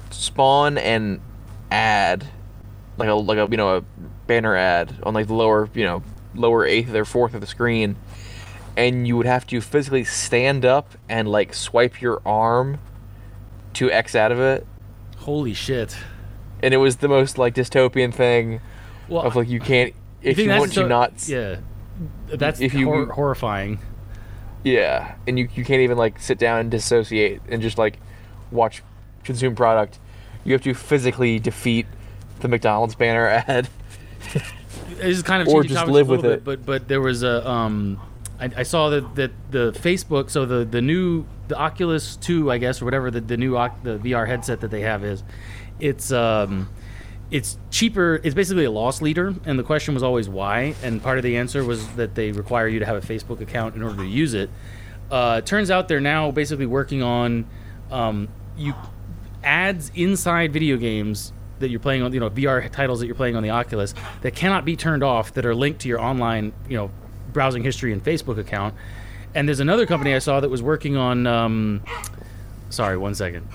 spawn an ad, like a like a you know a banner ad on like the lower you know lower eighth or fourth of the screen, and you would have to physically stand up and like swipe your arm to X out of it. Holy shit! And it was the most like dystopian thing Well, of like you can't you if think you that's want so- to not Yeah, that's If you- hor- horrifying. yeah, and you you can't even like sit down and dissociate and just like watch consume product. You have to physically defeat the McDonald's banner ad. It's kind of Or changing just topics live a little with bit, it. but but there was a um, I, I saw that that the Facebook, so the the new the Oculus two, I guess, or whatever the the new Oc- the V R headset that they have is, it's um, it's cheaper. It's basically a loss leader, and the question was always why. And part of the answer was that they require you to have a Facebook account in order to use it. Uh, it turns out they're now basically working on um, you ads inside video games that you're playing on, you know, V R titles that you're playing on the Oculus that cannot be turned off, that are linked to your online, you know, browsing history and Facebook account. And there's another company I saw that was working on, um, sorry, one second.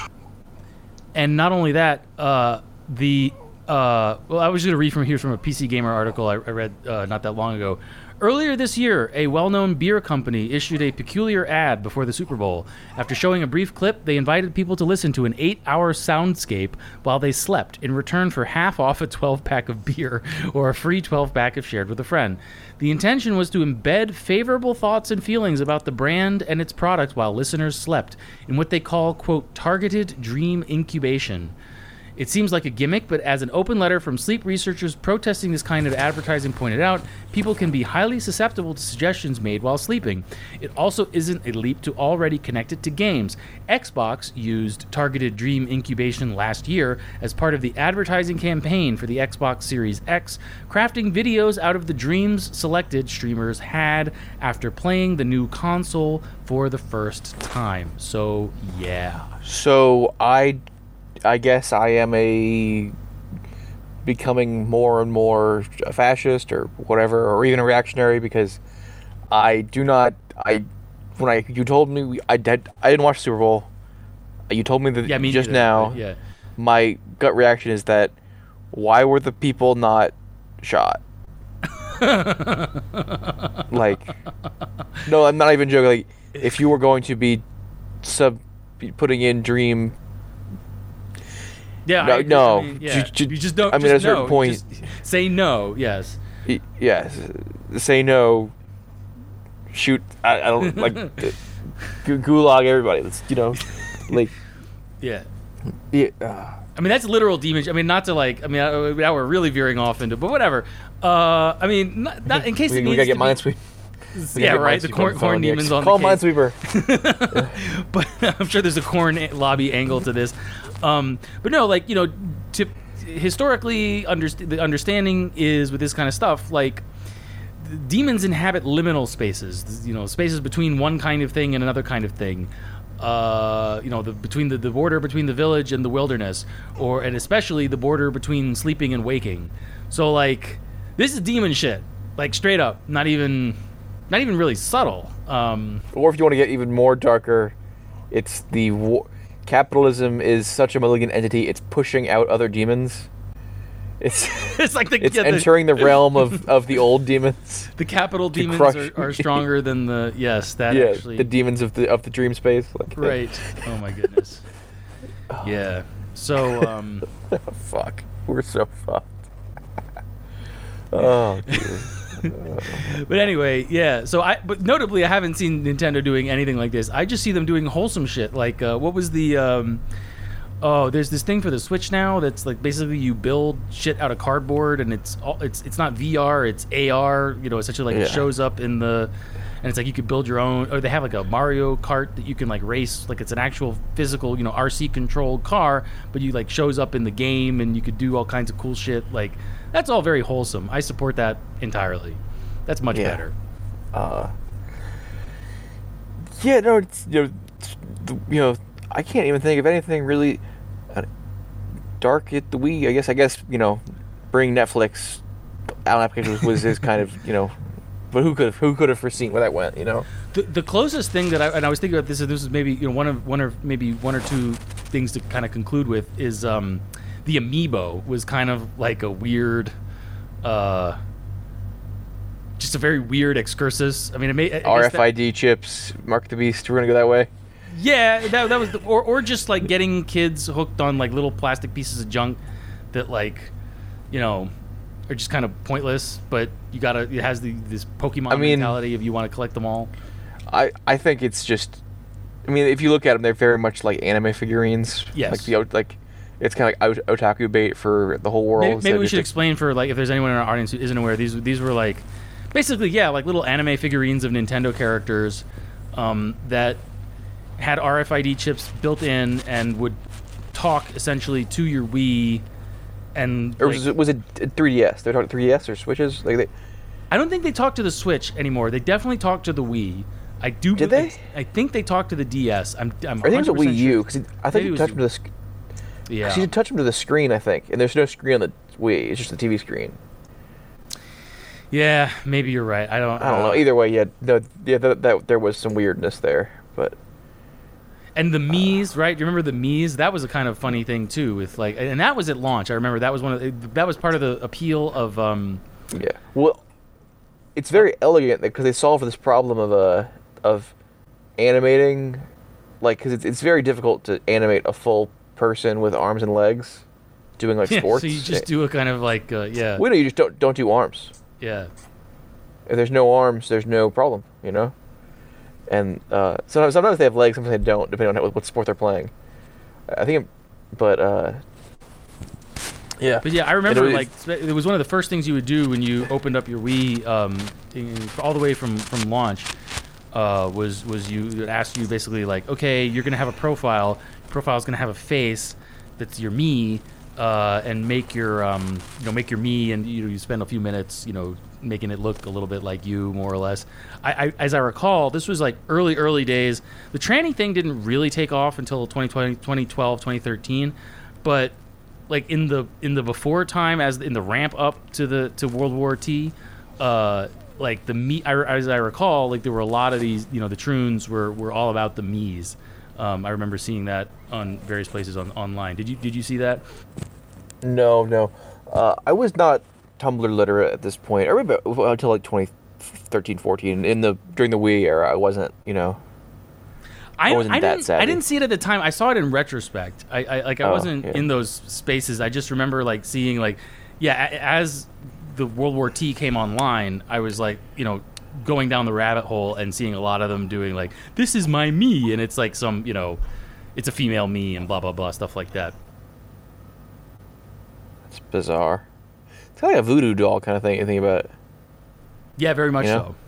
And not only that, uh, the, uh, well, I was going to read from here from a P C Gamer article I, I read uh, not that long ago. Earlier this year, a well-known beer company issued a peculiar ad before the Super Bowl. After showing a brief clip, they invited people to listen to an eight-hour soundscape while they slept in return for half off a twelve-pack of beer or a free twelve-pack if shared with a friend. The intention was to embed favorable thoughts and feelings about the brand and its product while listeners slept in what they call, quote, targeted dream incubation. It seems like a gimmick, but as an open letter from sleep researchers protesting this kind of advertising pointed out, people can be highly susceptible to suggestions made while sleeping. It also isn't a leap to already connect it to games. Xbox used targeted dream incubation last year as part of the advertising campaign for the Xbox Series X, crafting videos out of the dreams selected streamers had after playing the new console for the first time. So, yeah. So I, I guess I am a becoming more and more a fascist or whatever, or even a reactionary, because I do not. I when I you told me we, I did I didn't watch Super Bowl. You told me that Yeah, me just neither, now. but yeah. My gut reaction is that why were the people not shot? Like, no, I'm not even joking. Like, if you were going to be sub putting in dream. Yeah, No, I, no. I mean, yeah. Ju- ju- you just don't. I mean, just at a certain no. point- Just say no. Yes. Y- Yes, say no. Shoot, I, I don't like uh, gu- gulag everybody. Let's you know, like Yeah. yeah. Uh, I mean, that's literal demon. I mean, not to like. I mean, uh, now we're really veering off into, but whatever. Uh, I mean, not, not in case we, it we needs gotta get to be- Minesweeper. We Yeah, gotta get right. The Minesweeper corn, on corn the demons X. on Call the case. Minesweeper. But I'm sure there's a corn a- lobby angle to this. Um, but no, like, you know, to historically underst- the understanding is with this kind of stuff, like demons inhabit liminal spaces, you know, spaces between one kind of thing and another kind of thing. Uh, you know, the between the, the border between the village and the wilderness, or and especially the border between sleeping and waking. So like, this is demon shit, like straight up, not even, not even really subtle. Um, Or if you want to get even more darker, it's the war- capitalism is such a malignant entity. It's pushing out other demons. It's it's like the, it's yeah, the- entering the realm of, of the old demons. The capital to demons crush- are, are stronger than the yes that Yeah, actually the demons of the of the dream space. Like, right. Oh my goodness. Yeah. So um, Fuck, we're so fucked. Oh, dear. but anyway, yeah. So I but notably I haven't seen Nintendo doing anything like this. I just see them doing wholesome shit. Like uh, what was the um, oh, there's this thing for the Switch now that's like basically you build shit out of cardboard and it's all it's it's not V R, it's A R, you know, essentially like it Yeah. shows up in the and it's like you could build your own, or they have like a Mario Kart that you can like race, like it's an actual physical, you know, R C controlled car, but you like shows up in the game and you could do all kinds of cool shit. Like that's all very wholesome. I support that entirely. That's much Yeah. better. Uh, yeah, no, it's, you know, it's, the- you know, I can't even think of anything really uh, dark at the Wii. I guess, I guess, you know, bring Netflix out application was, was his kind of, you know, but who could have, who could have foreseen where that went, you know? The, the closest thing that I and I was thinking about this, and this is maybe you know one of one or maybe one or two things to kind of conclude with is um, the Amiibo was kind of like a weird, uh, just a very weird excursus. I mean, it made I R F I D that, chips, Mark the Beast. We're gonna go that way. Yeah, that that was, the, or or just like getting kids hooked on like little plastic pieces of junk that like, you know, are just kind of pointless. But you gotta, it has the this Pokemon I mean, mentality of you want to collect them all. I I think it's just. I mean, if you look at them, they're very much like anime figurines. Yes. Like the like, it's kind of like ot- otaku bait for the whole world. Maybe, maybe we should like, explain for like if there's anyone in our audience who isn't aware. These these were like, basically yeah, like little anime figurines of Nintendo characters, um, that had R F I D chips built in and would talk essentially to your Wii. And Or like, was it was it three D S? They're talking three D S or Switches? Like they. I don't think they talk to the Switch anymore. They definitely talk to the Wii. I do. Did they? I, I think they talk to the D S. I'm. I'm I think it was a Wii U sure. because I think Maybe it you was touch a- them to the. Sc- Yeah. You should touch them to the screen, I think, and there's no screen on the Wii. It's just the T V screen. Yeah, maybe you're right. I don't. I don't uh, know. Either way, yeah, no, yeah, that, that there was some weirdness there, but And the Mii's, right? Do you remember the Mii's? That was a kind of funny thing too. With like, and that was at launch. I remember that was one of the, that was part of the appeal of. Um, yeah. Well, it's very elegant because they solved this problem of uh of animating, like, because it's it's very difficult to animate a full person with arms and legs, doing like yeah, sports. so you just do a kind of like, uh, yeah, Well, no, you just don't don't do arms. yeah. If there's no arms, there's no problem, you know. And uh, sometimes sometimes they have legs, sometimes they don't, depending on what, what sport they're playing. I think, but uh, yeah. But yeah, I remember was- like it was one of the first things you would do when you opened up your Wii, um, in, all the way from from launch. Uh, was was you it would ask you basically like, okay, you're gonna have a profile. Profile's gonna have a face that's your Mii, uh, and make your um, you know make your Mii, and you know, you spend a few minutes, you know, making it look a little bit like you, more or less. I, I as I recall, this was like early early days. The tranny thing didn't really take off until twenty twenty, twenty twelve, twenty thirteen, but like in the in the before time, as in the ramp up to the to World War T, uh, like the me, I, as I recall, like there were a lot of these, you know, the Troons were, were all about the Mii's. Um, I remember seeing that on various places on online. Did you did you see that? No, no. Uh, I was not Tumblr literate at this point. I remember until like twenty thirteen, fourteen. In the during the Wii era, I wasn't, you know. I, I wasn't I that didn't, savvy. I didn't see it at the time. I saw it in retrospect. I, I like I Oh, wasn't yeah. in those spaces. I just remember like seeing like, yeah, a- as the World War T came online, I was like, you know, going down the rabbit hole and seeing a lot of them doing like, this is my Mii, and it's like some, you know, it's a female Mii and blah blah blah stuff like that. It's bizarre. It's kind of like a voodoo doll kind of thing. You think about it. Yeah, very much You know? so.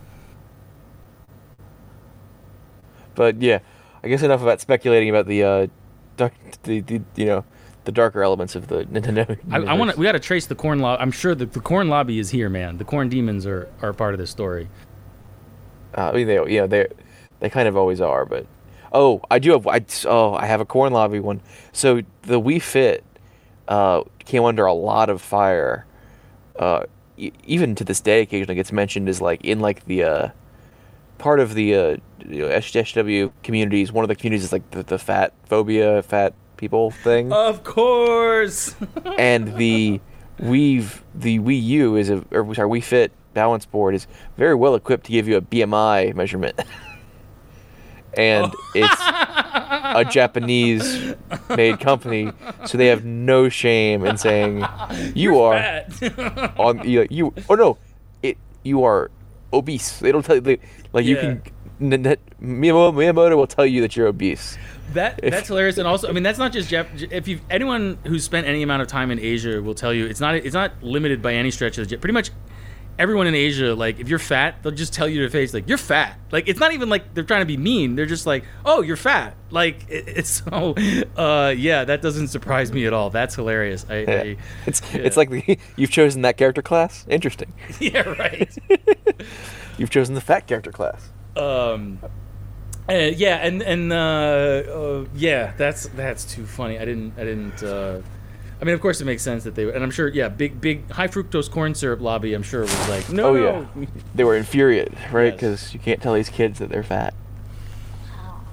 But yeah, I guess enough about speculating about the, uh, dark, the, the you know, the darker elements of the Nintendo. I, I universe. want to. We got to trace the corn lobby. I'm sure the, the corn lobby is here, man. The corn demons are, are part of this story. Uh, I mean, they, you know, they, they kind of always are. But oh, I do have. I, oh, I have a corn lobby one. So the Wii Fit uh, came under a lot of fire. Uh, e- even to this day, occasionally gets mentioned as like in like the uh, part of the uh, you know, S J W communities. One of the communities is like the, the fat phobia, fat people thing. Of course. And the Wii, the Wii U is a, or sorry, Wii Fit balance board is very well equipped to give you a B M I measurement. And it's a Japanese made company, so they have no shame in saying you You're are fat. on you, you oh no, it you are obese. They don't tell you they, like you Yeah. can N- N- Miyamoto, Miyamoto will tell you that you're obese. That If- that's hilarious, and also, I mean, that's not just Jap. If you anyone who's spent any amount of time in Asia will tell you it's not it's not limited by any stretch of the. Pretty much everyone in Asia, like if you're fat, they'll just tell you to your face, like you're fat. Like it's not even like they're trying to be mean. They're just like, oh, you're fat. Like it, it's so. Uh, yeah, that doesn't surprise me at all. That's hilarious. I, Yeah. I It's yeah. it's like the, you've chosen that character class. Interesting. yeah, right. You've chosen the fat character class. Um, uh, yeah, and and uh, uh, yeah, that's that's too funny. I didn't I didn't. Uh, I mean, of course, it makes sense that they and I'm sure. Yeah, big big high fructose corn syrup lobby. I'm sure was like, no, Oh no. yeah, they were infuriated, right? Yes. Because you can't tell these kids that they're fat.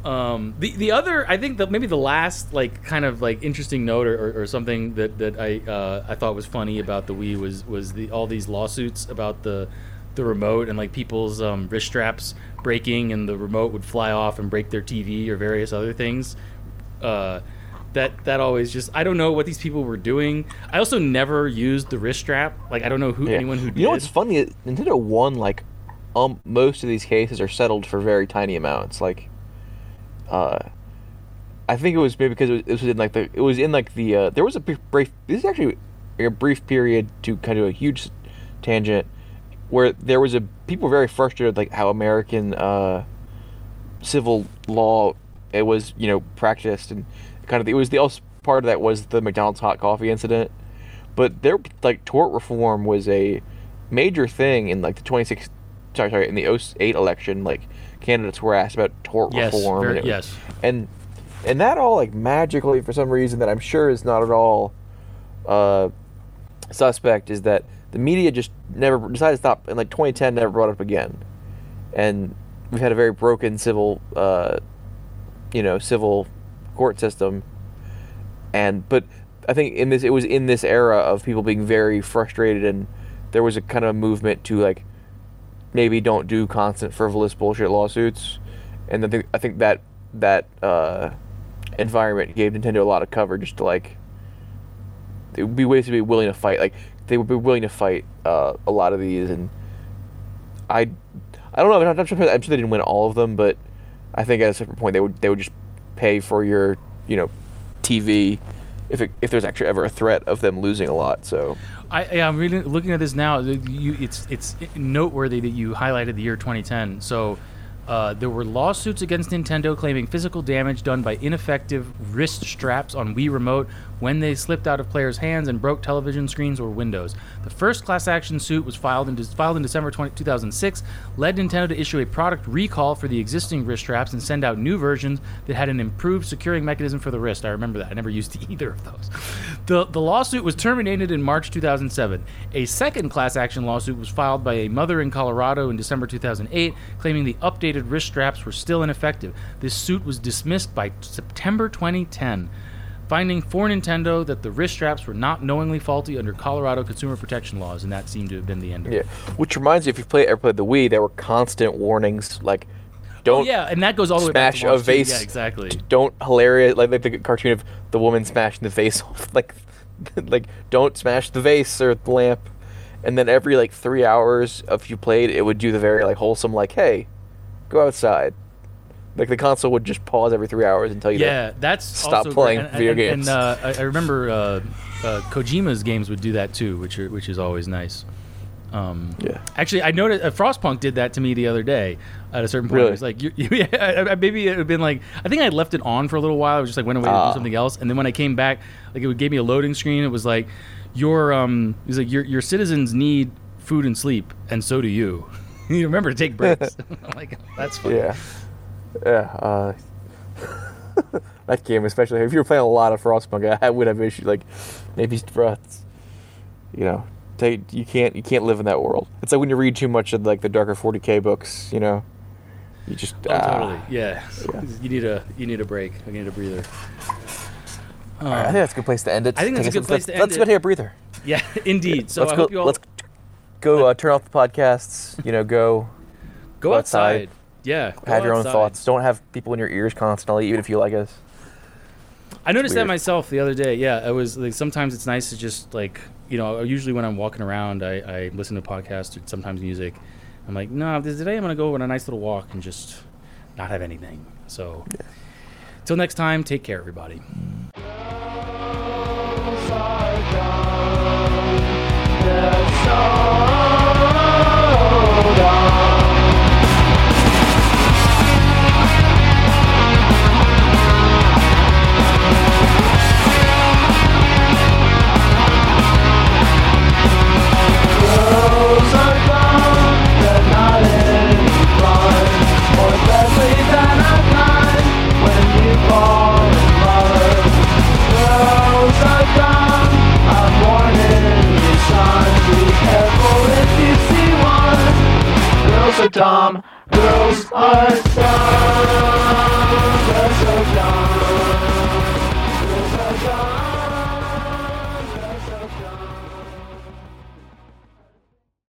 Um, the the other, I think that maybe the last like kind of like interesting note or, or, or something that that I uh, I thought was funny about the Wii was was the all these lawsuits about the the remote and like people's um, wrist straps breaking and the remote would fly off and break their T V or various other things. Uh, that that always just I don't know what these people were doing. I also never used the wrist strap. Like I don't know who Yeah. anyone who did. You know what's funny? Nintendo won like um most of these cases are settled for very tiny amounts. Like, uh, I think it was maybe because it was, it was in like the it was in like the uh, there was a brief, brief this is actually a brief period to kind of a huge tangent where there was a people were very frustrated with, like how American uh, civil law it was you know practiced and kind of it was the also part of that was the McDonald's hot coffee incident, but their like tort reform was a major thing in like the twenty-six sorry sorry in the oh eight election. Like candidates were asked about tort Yes, reform very- and it, yes. and and that all like magically for some reason that I'm sure is not at all uh, suspect is that the media just never decided to stop in like twenty ten never brought it up again, and we've had a very broken civil uh, you know civil court system, and but I think in this it was in this era of people being very frustrated and there was a kind of movement to like maybe don't do constant frivolous bullshit lawsuits, and I think I think that that uh, environment gave Nintendo a lot of cover just to like they would be ways to be willing to fight like they would be willing to fight uh, a lot of these, and I I don't know I'm not sure I'm sure they didn't win all of them, but I think at a certain point they would they would just pay for your, you know, T V if it, if there's actually ever a threat of them losing a lot. So I, I'm really looking at this now. You, it's it's noteworthy that you highlighted the year twenty ten. So uh, there were lawsuits against Nintendo claiming physical damage done by ineffective wrist straps on Wii Remote when they slipped out of players' hands and broke television screens or windows. The first class action suit was filed in, filed in December two thousand six, led Nintendo to issue a product recall for the existing wrist straps and send out new versions that had an improved securing mechanism for the wrist. I remember that. I never used either of those. The, the lawsuit was terminated in March two thousand seven. A second class action lawsuit was filed by a mother in Colorado in December two thousand eight, claiming the updated wrist straps were still ineffective. This suit was dismissed by September twenty ten. Finding for Nintendo that the wrist straps were not knowingly faulty under Colorado consumer protection laws, and that seemed to have been the end of yeah, it. which reminds me, if you play ever played the Wii, there were constant warnings like, don't Oh, yeah, and that goes all the way back smash to a launch, too. vase. Yeah, exactly. Don't hilarious like, like the cartoon of the woman smashing the vase off. Like, like don't smash the vase or the lamp. And then every like three hours if you played, it would do the very like wholesome like, hey, go outside. Like the console would just pause every three hours and tell you Yeah, to that's stop also playing great. And, video and, games. And uh, I, I remember uh, uh, Kojima's games would do that too, which are, which is always nice. Um, Yeah. Actually, I noticed uh, Frostpunk did that to me the other day. At a certain point, Really? it was like, you, you, yeah, I- I- maybe it had been like, I think I left it on for a little while. I was just like went away to Ah. do something else, and then when I came back, like it would give me a loading screen. It was like, your um, it was like your your citizens need food and sleep, and so do you. You remember to take breaks. I'm like, that's funny. Yeah. Yeah. Uh, that game, especially if you were playing a lot of Frostpunk, I would have issues like maybe for you know, take you can't you can't live in that world. It's like when you read too much of like the darker forty K books, you know, you just Oh, ah. totally. Yeah. Yeah. You need a you need a break. I need a breather. All right, I think that's a good place to end it. I think that's Take a good place let's, to end Let's it. go take a breather. Yeah, indeed. So let's I go. hope you all Let's go uh, turn off the podcasts. You know, go go go outside. outside. Yeah. Go have your outside. own thoughts. Don't have people in your ears constantly, even if you like us. I noticed that weird. myself the other day. Yeah, I was like, sometimes it's nice to just like, you know, usually when I'm walking around, I, I listen to podcasts or sometimes music. I'm like, no, this today I'm gonna go on a nice little walk and just not have anything. So, Yeah. till next time, take care, everybody. Tom, girls are dumb.